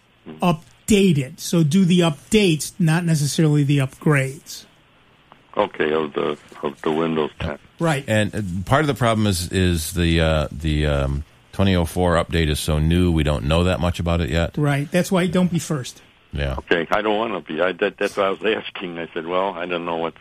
updated. So do the updates, not necessarily the upgrades. Okay, of the of the Windows ten. Right. And uh, part of the problem is is the uh, the um, twenty oh four update is so new, we don't know that much about it yet. Right. That's why don't be first. Yeah. Okay, I don't want to be. I, that, that's what I was asking. I said, well, I don't know what's...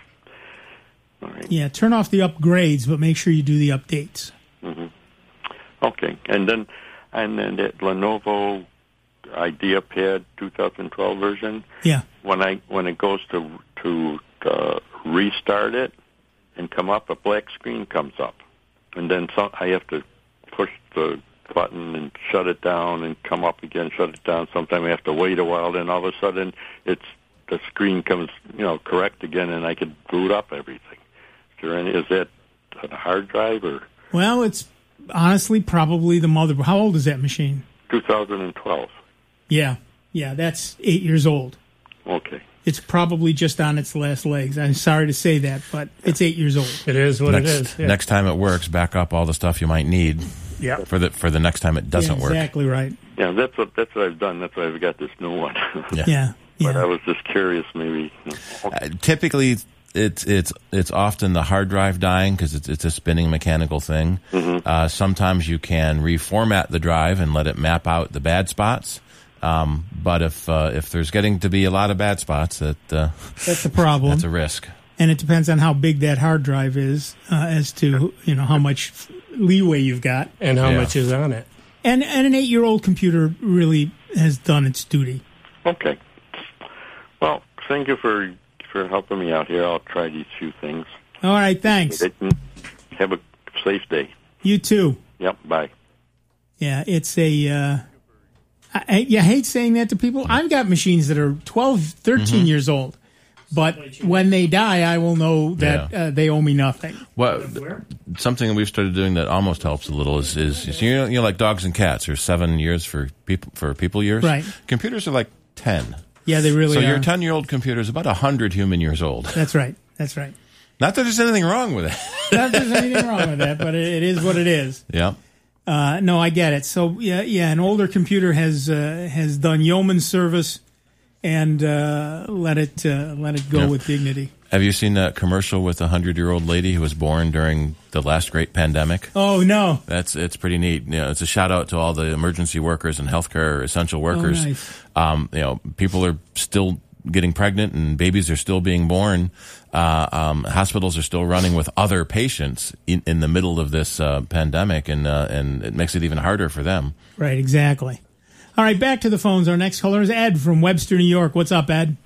All right. Yeah, turn off the upgrades, but make sure you do the updates. Mm-hmm. Okay, and then and then that Lenovo IdeaPad twenty twelve version. Yeah. When I when it goes to to uh, restart it and come up, a black screen comes up, and then some, I have to push the button and shut it down and come up again, shut it down. Sometimes I have to wait a while. Then all of a sudden, it's the screen comes you know correct again, and I can boot up everything. Is there any? Is that a hard drive or? Well, it's honestly probably the mother. How old is that machine? twenty twelve. Yeah, yeah, that's eight years old. Okay. It's probably just on its last legs. I'm sorry to say that, but it's eight years old. It is what next, it is. Yeah. Next time it works, back up all the stuff you might need. Yeah. For the for the next time it doesn't yeah, work. Exactly right. Yeah, that's what that's what I've done. That's why I've got this new one. Yeah. Yeah. But yeah. I was just curious, maybe. Uh, typically, it's it's it's often the hard drive dying because it's it's a spinning mechanical thing. Mm-hmm. Uh, sometimes you can reformat the drive and let it map out the bad spots. Um, but if uh, if there's getting to be a lot of bad spots, that uh, that's the problem. That's a risk. And it depends on how big that hard drive is, uh, as to you know how much leeway you've got and how Yeah. much is on it. And and an eight-year-old computer really has done its duty. Okay. Well, thank you for for helping me out here. I'll try these few things. All right, thanks. Have a safe day. You too. Yep. Bye. Yeah, it's a. Uh, I, I, you hate saying that to people. I've got machines that are twelve, thirteen Mm-hmm. years old, but when they die, I will know that Yeah. uh, they owe me nothing. Well, something that we've started doing that almost helps a little is, is, is you know, you know, like dogs and cats. There's seven years for people for people years. Right. Computers are like ten. Yeah, they really so are. your ten-year-old computer is about one hundred human years old. That's right. That's right. Not that there's anything wrong with it. Not that there's anything wrong with that, but it, it is what it is. Yeah. Uh, no, I get it. So yeah, yeah, an older computer has uh, has done yeoman service and uh, let it uh, let it go Yeah. with dignity. Have you seen that commercial with a hundred-year-old lady who was born during the last great pandemic? Oh no, That's it's pretty neat. You know, it's a shout out to all the emergency workers and healthcare essential workers. Oh, nice. Um, you know, people are still getting pregnant and babies are still being born. Uh, um, hospitals are still running with other patients in, in the middle of this uh, pandemic, and uh, and it makes it even harder for them. Right, exactly. All right, back to the phones. Our next caller is Ed from Webster, New York. What's up, Ed?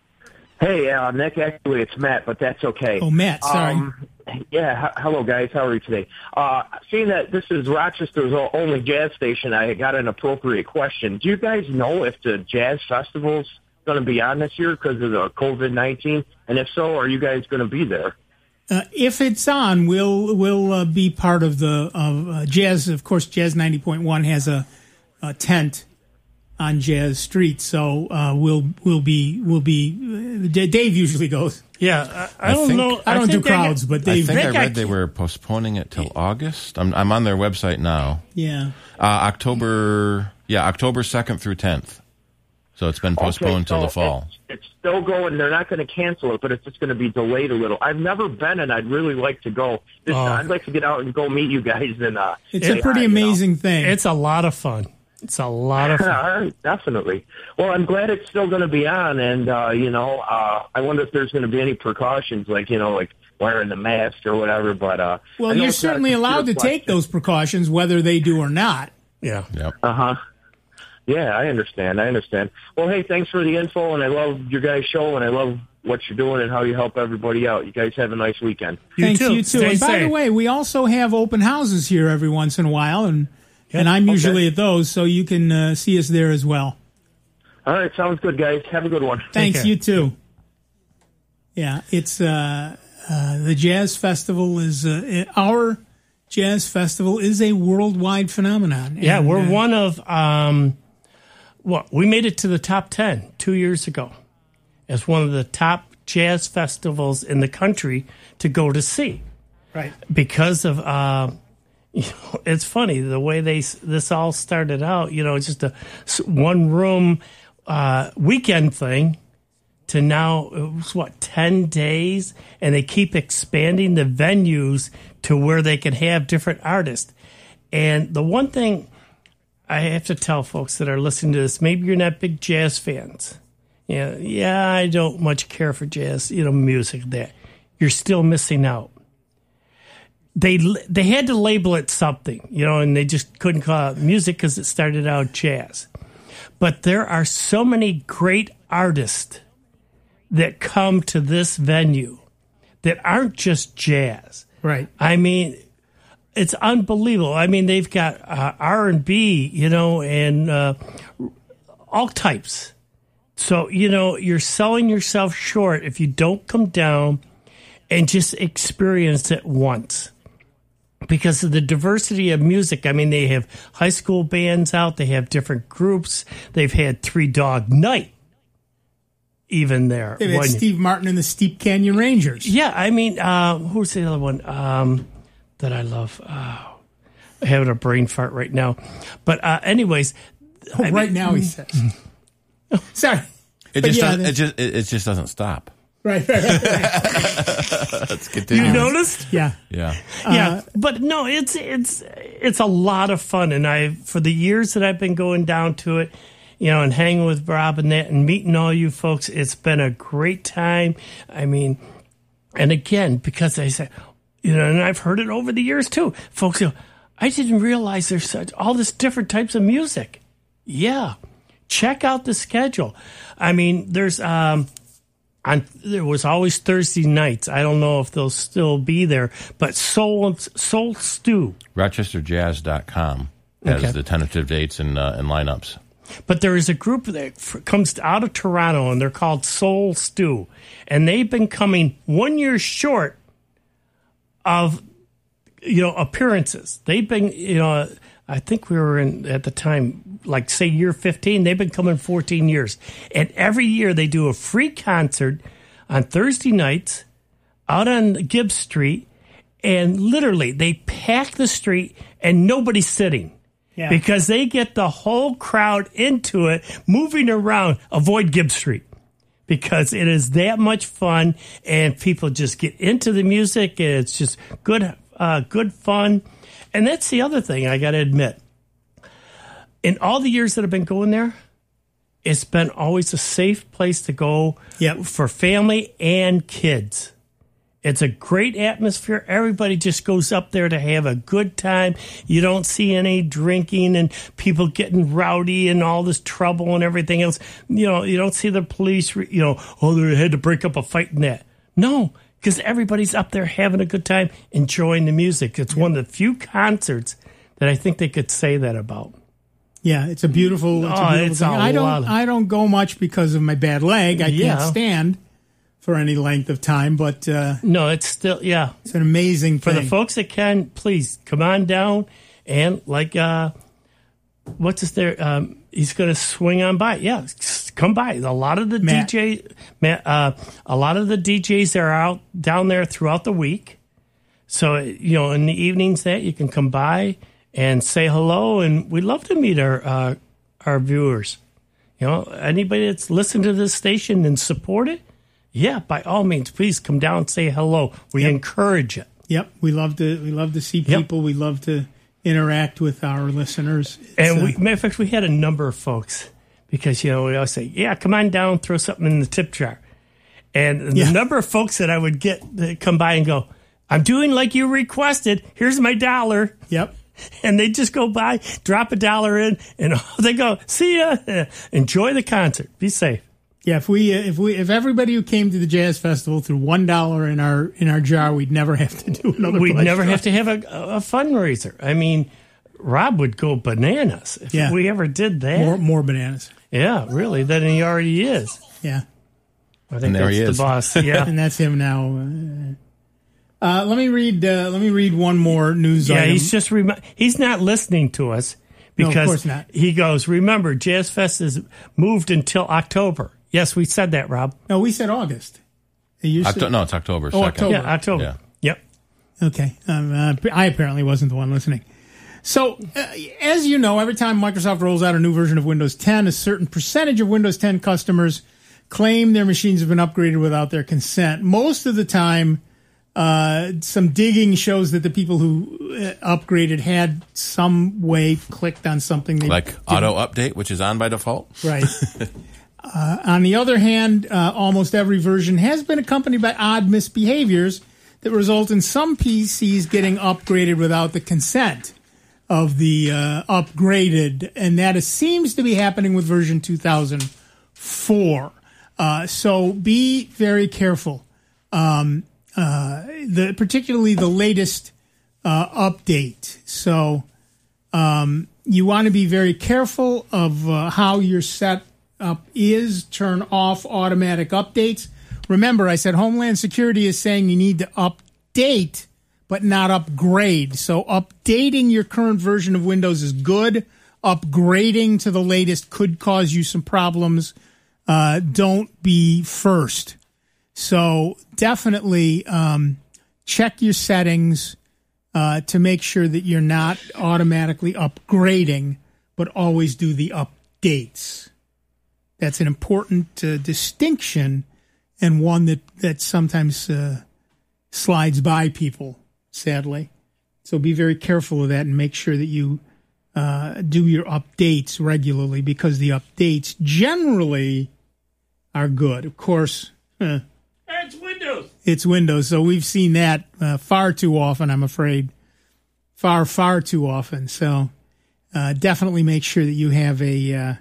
Hey, uh, Nick, actually it's Matt, but that's okay. Oh, Matt, sorry. Um, yeah, h- hello, guys. How are you today? Uh, seeing that this is Rochester's o- only jazz station, I got an appropriate question. Do you guys know if the jazz festival's going to be on this year because of the COVID nineteen? And if so, are you guys going to be there? Uh, if it's on, we'll we'll uh, be part of the of uh, Jazz. Of course, Jazz ninety point one has a, a tent on Jazz Street, so uh, we'll we'll be we'll be. Uh, D- Dave usually goes. Yeah, I, I don't think- know. I don't do think they crowds, got- but I Dave. think I That guy read they were postponing it till August. I'm I'm on their website now. Yeah. Uh, October, yeah, October second through tenth. So it's been postponed Okay, till so the fall. It's, it's still going. They're not going to cancel it, but it's just going to be delayed a little. I've never been, and I'd really like to go. This, Oh. I'd like to get out and go meet you guys. And uh, It's say a pretty hi, you know. amazing thing. It's a lot of fun. It's a lot of All fun. right, definitely. Well, I'm glad it's still going to be on, and uh, you know, uh, I wonder if there's going to be any precautions, like you know, like wearing the mask or whatever. But uh, I well, know you're it's not a certainly allowed to computer take those precautions, whether they do or not. Yeah. Yep. Uh huh. Yeah, I understand. I understand. Well, hey, thanks for the info, and I love your guys' show, and I love what you're doing and how you help everybody out. You guys have a nice weekend. You Thanks, too. you too. Stay And by safe. the way, we also have open houses here every once in a while, and and I'm usually at those, so you can uh, see us there as well. All right, sounds good, guys. Have a good one. Thanks, care. you too. Yeah, it's uh, uh, the Jazz Festival is uh, our Jazz Festival is a worldwide phenomenon. Yeah, And, we're uh, one of um, Well, we made it to the top ten two years ago as one of the top jazz festivals in the country to go to see. Right. Because of, uh, you know, it's funny the way they this all started out. You know, it's just a one room uh, weekend thing to now it was what ten days, and they keep expanding the venues to where they can have different artists. And the one thing I have to tell folks that are listening to this, maybe you're not big jazz fans. Yeah, yeah, I don't much care for jazz, you know, music. That you're still missing out. They they had to label it something, you know, and they just couldn't call it music because it started out jazz. But there are so many great artists that come to this venue that aren't just jazz. Right. I mean, it's unbelievable. I mean, they've got uh, R and B, you know, and uh, all types. So, you know, you're selling yourself short if you don't come down and just experience it once. Because of the diversity of music. I mean, they have high school bands out. They have different groups. They've had Three Dog Night even there. They've had One- Steve Martin and the Steep Canyon Rangers. Yeah, I mean, uh, who's the other one um, that I love? Oh, I'm having a brain fart right now. But uh, anyways. Oh, I right mean- now, he says. Sorry. It But just, yeah, doesn't, the- it, just it, it just doesn't stop. Right, right, right. right. Let's continue. You noticed? Yeah. Yeah. Yeah, but no, it's it's it's a lot of fun, and I for the years that I've been going down to it, you know, and hanging with Rob and that, and meeting all you folks, it's been a great time. I mean, and again, because I said, you know, and I've heard it over the years too, folks go, I didn't realize there's such all this different types of music. Yeah, check out the schedule. I mean, there's um. On, there was always Thursday nights. I don't know if they'll still be there, but Soul Soul Stew. Rochester Jazz dot com has Okay. the tentative dates and, uh, and lineups. But there is a group that f- comes out of Toronto, and they're called Soul Stew. And they've been coming one year short of, you know, appearances. They've been, you know, I think we were in, at the time, like, say, year fifteen. They've been coming fourteen years. And every year they do a free concert on Thursday nights out on Gibbs Street. And literally, they pack the street and nobody's sitting. Yeah. Because they get the whole crowd into it, moving around. Avoid Gibbs Street. Because it is that much fun, and people just get into the music, and it's just good, uh, good fun. And that's the other thing I got to admit. In all the years that I've been going there, it's been always a safe place to go Yep. for family and kids. It's a great atmosphere. Everybody just goes up there to have a good time. You don't see any drinking and people getting rowdy and all this trouble and everything else. You know, you don't see the police, you know, oh, they had to break up a fight in that. No, because everybody's up there having a good time, enjoying the music. It's one of the few concerts that I think they could say that about. Yeah, it's a beautiful. It's Oh, a beautiful it's thing. a I don't. lot of- I don't go much because of my bad leg. I Yeah. can't stand for any length of time. But uh, No, it's still, yeah. it's an amazing For thing. the folks that can, please come on down and like, uh, what's this there? Um, he's going to swing on by. Yeah, s- come by. A lot of the Matt. D J, Matt, uh, a lot of the D Js are out down there throughout the week. So, you know, in the evenings that you can come by and say hello, and we'd love to meet our, uh, our viewers. You know, anybody that's listened to this station and support it, yeah, by all means, please come down and say hello. We encourage it. Yep, we love to. We love to see people. We love to interact with our listeners. It's, And uh, we, matter of fact, we had a number of folks because, you know, we always say, yeah, come on down, throw something in the tip jar. And Yeah. the number of folks that I would get that come by and go, I'm doing like you requested. Here's my dollar. Yep. And they just go by, drop a dollar in, and they go, see ya. Enjoy the concert. Be safe. Yeah, if we uh, if we if everybody who came to the jazz festival threw one dollar in our in our jar, we'd never have to do another. We'd pledge never drive. have to have a, a fundraiser. I mean, Rob would go bananas if Yeah. we ever did that. more more bananas. Yeah, really, than he already is. Yeah, I think And there that's he the is. boss. Yeah. and that's him now. Uh, uh, let me read. Uh, let me read one more news Yeah, item. he's just remi- he's not listening to us because no, of course not. He goes, remember, Jazz Fest is moved until October. Yes, we said that, Rob. No, we said August. You Octo- said, no, it's October. Oh, second. October. Yeah, October. Yeah. Yep. Okay. Um, uh, I apparently wasn't the one listening. So, uh, as you know, every time Microsoft rolls out a new version of Windows ten, a certain percentage of Windows ten customers claim their machines have been upgraded without their consent. Most of the time, uh, some digging shows that the people who uh, upgraded had some way clicked on something. They like didn't. auto update, which is on by default. Right. uh, on the other hand, uh, almost every version has been accompanied by odd misbehaviors that result in some P Cs getting upgraded without the consent of the uh, upgraded, and that is, seems to be happening with version two thousand four. Uh, so be very careful. Um, uh, the particularly the latest uh, update. So um, you want to be very careful of uh, how your setup is. Turn off automatic updates. Remember, I said Homeland Security is saying you need to update but not upgrade. So updating your current version of Windows is good. Upgrading to the latest could cause you some problems. Uh, don't be first. So definitely um, check your settings uh, to make sure that you're not automatically upgrading, but always do the updates. That's an important uh, distinction, and one that, that sometimes uh, slides by people, sadly. So be very careful of that and make sure that you uh, do your updates regularly, because the updates generally are good. Of course, uh, it's Windows. It's Windows, so we've seen that uh, far too often, I'm afraid. Far, far too often. So uh, definitely make sure that you have a, uh,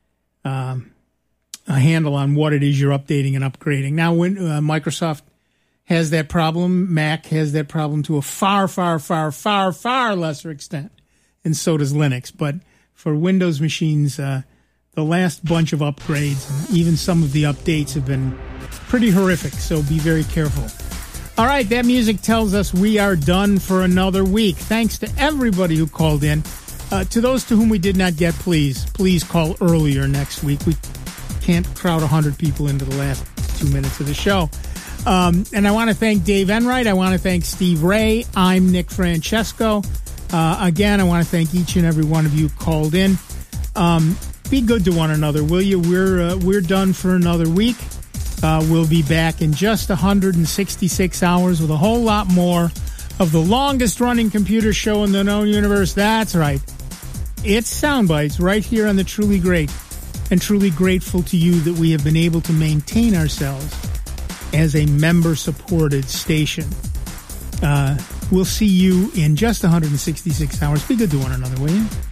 um, a handle on what it is you're updating and upgrading. Now, when uh, Microsoft has that problem, Mac has that problem to a far, far, far, far, far lesser extent, and so does Linux. But for Windows machines, uh, the last bunch of upgrades, and even some of the updates, have been pretty horrific, so be very careful. All right, that music tells us we are done for another week. Thanks to everybody who called in. Uh, to those to whom we did not get, please, please call earlier next week. We can't crowd one hundred people into the last two minutes of the show. Um, and I want to thank Dave Enright. I want to thank Steve Ray. I'm Nick Francesco. Uh, again, I want to thank each and every one of you who called in. Um, be good to one another, will you? We're uh, we're done for another week. Uh, we'll be back in just one hundred sixty-six hours with a whole lot more of the longest running computer show in the known universe. That's right. It's Soundbites right here on the Truly Great, and truly grateful to you that we have been able to maintain ourselves as a member-supported station. Uh, we'll see you in just one hundred sixty-six hours. Be good to one another, will you?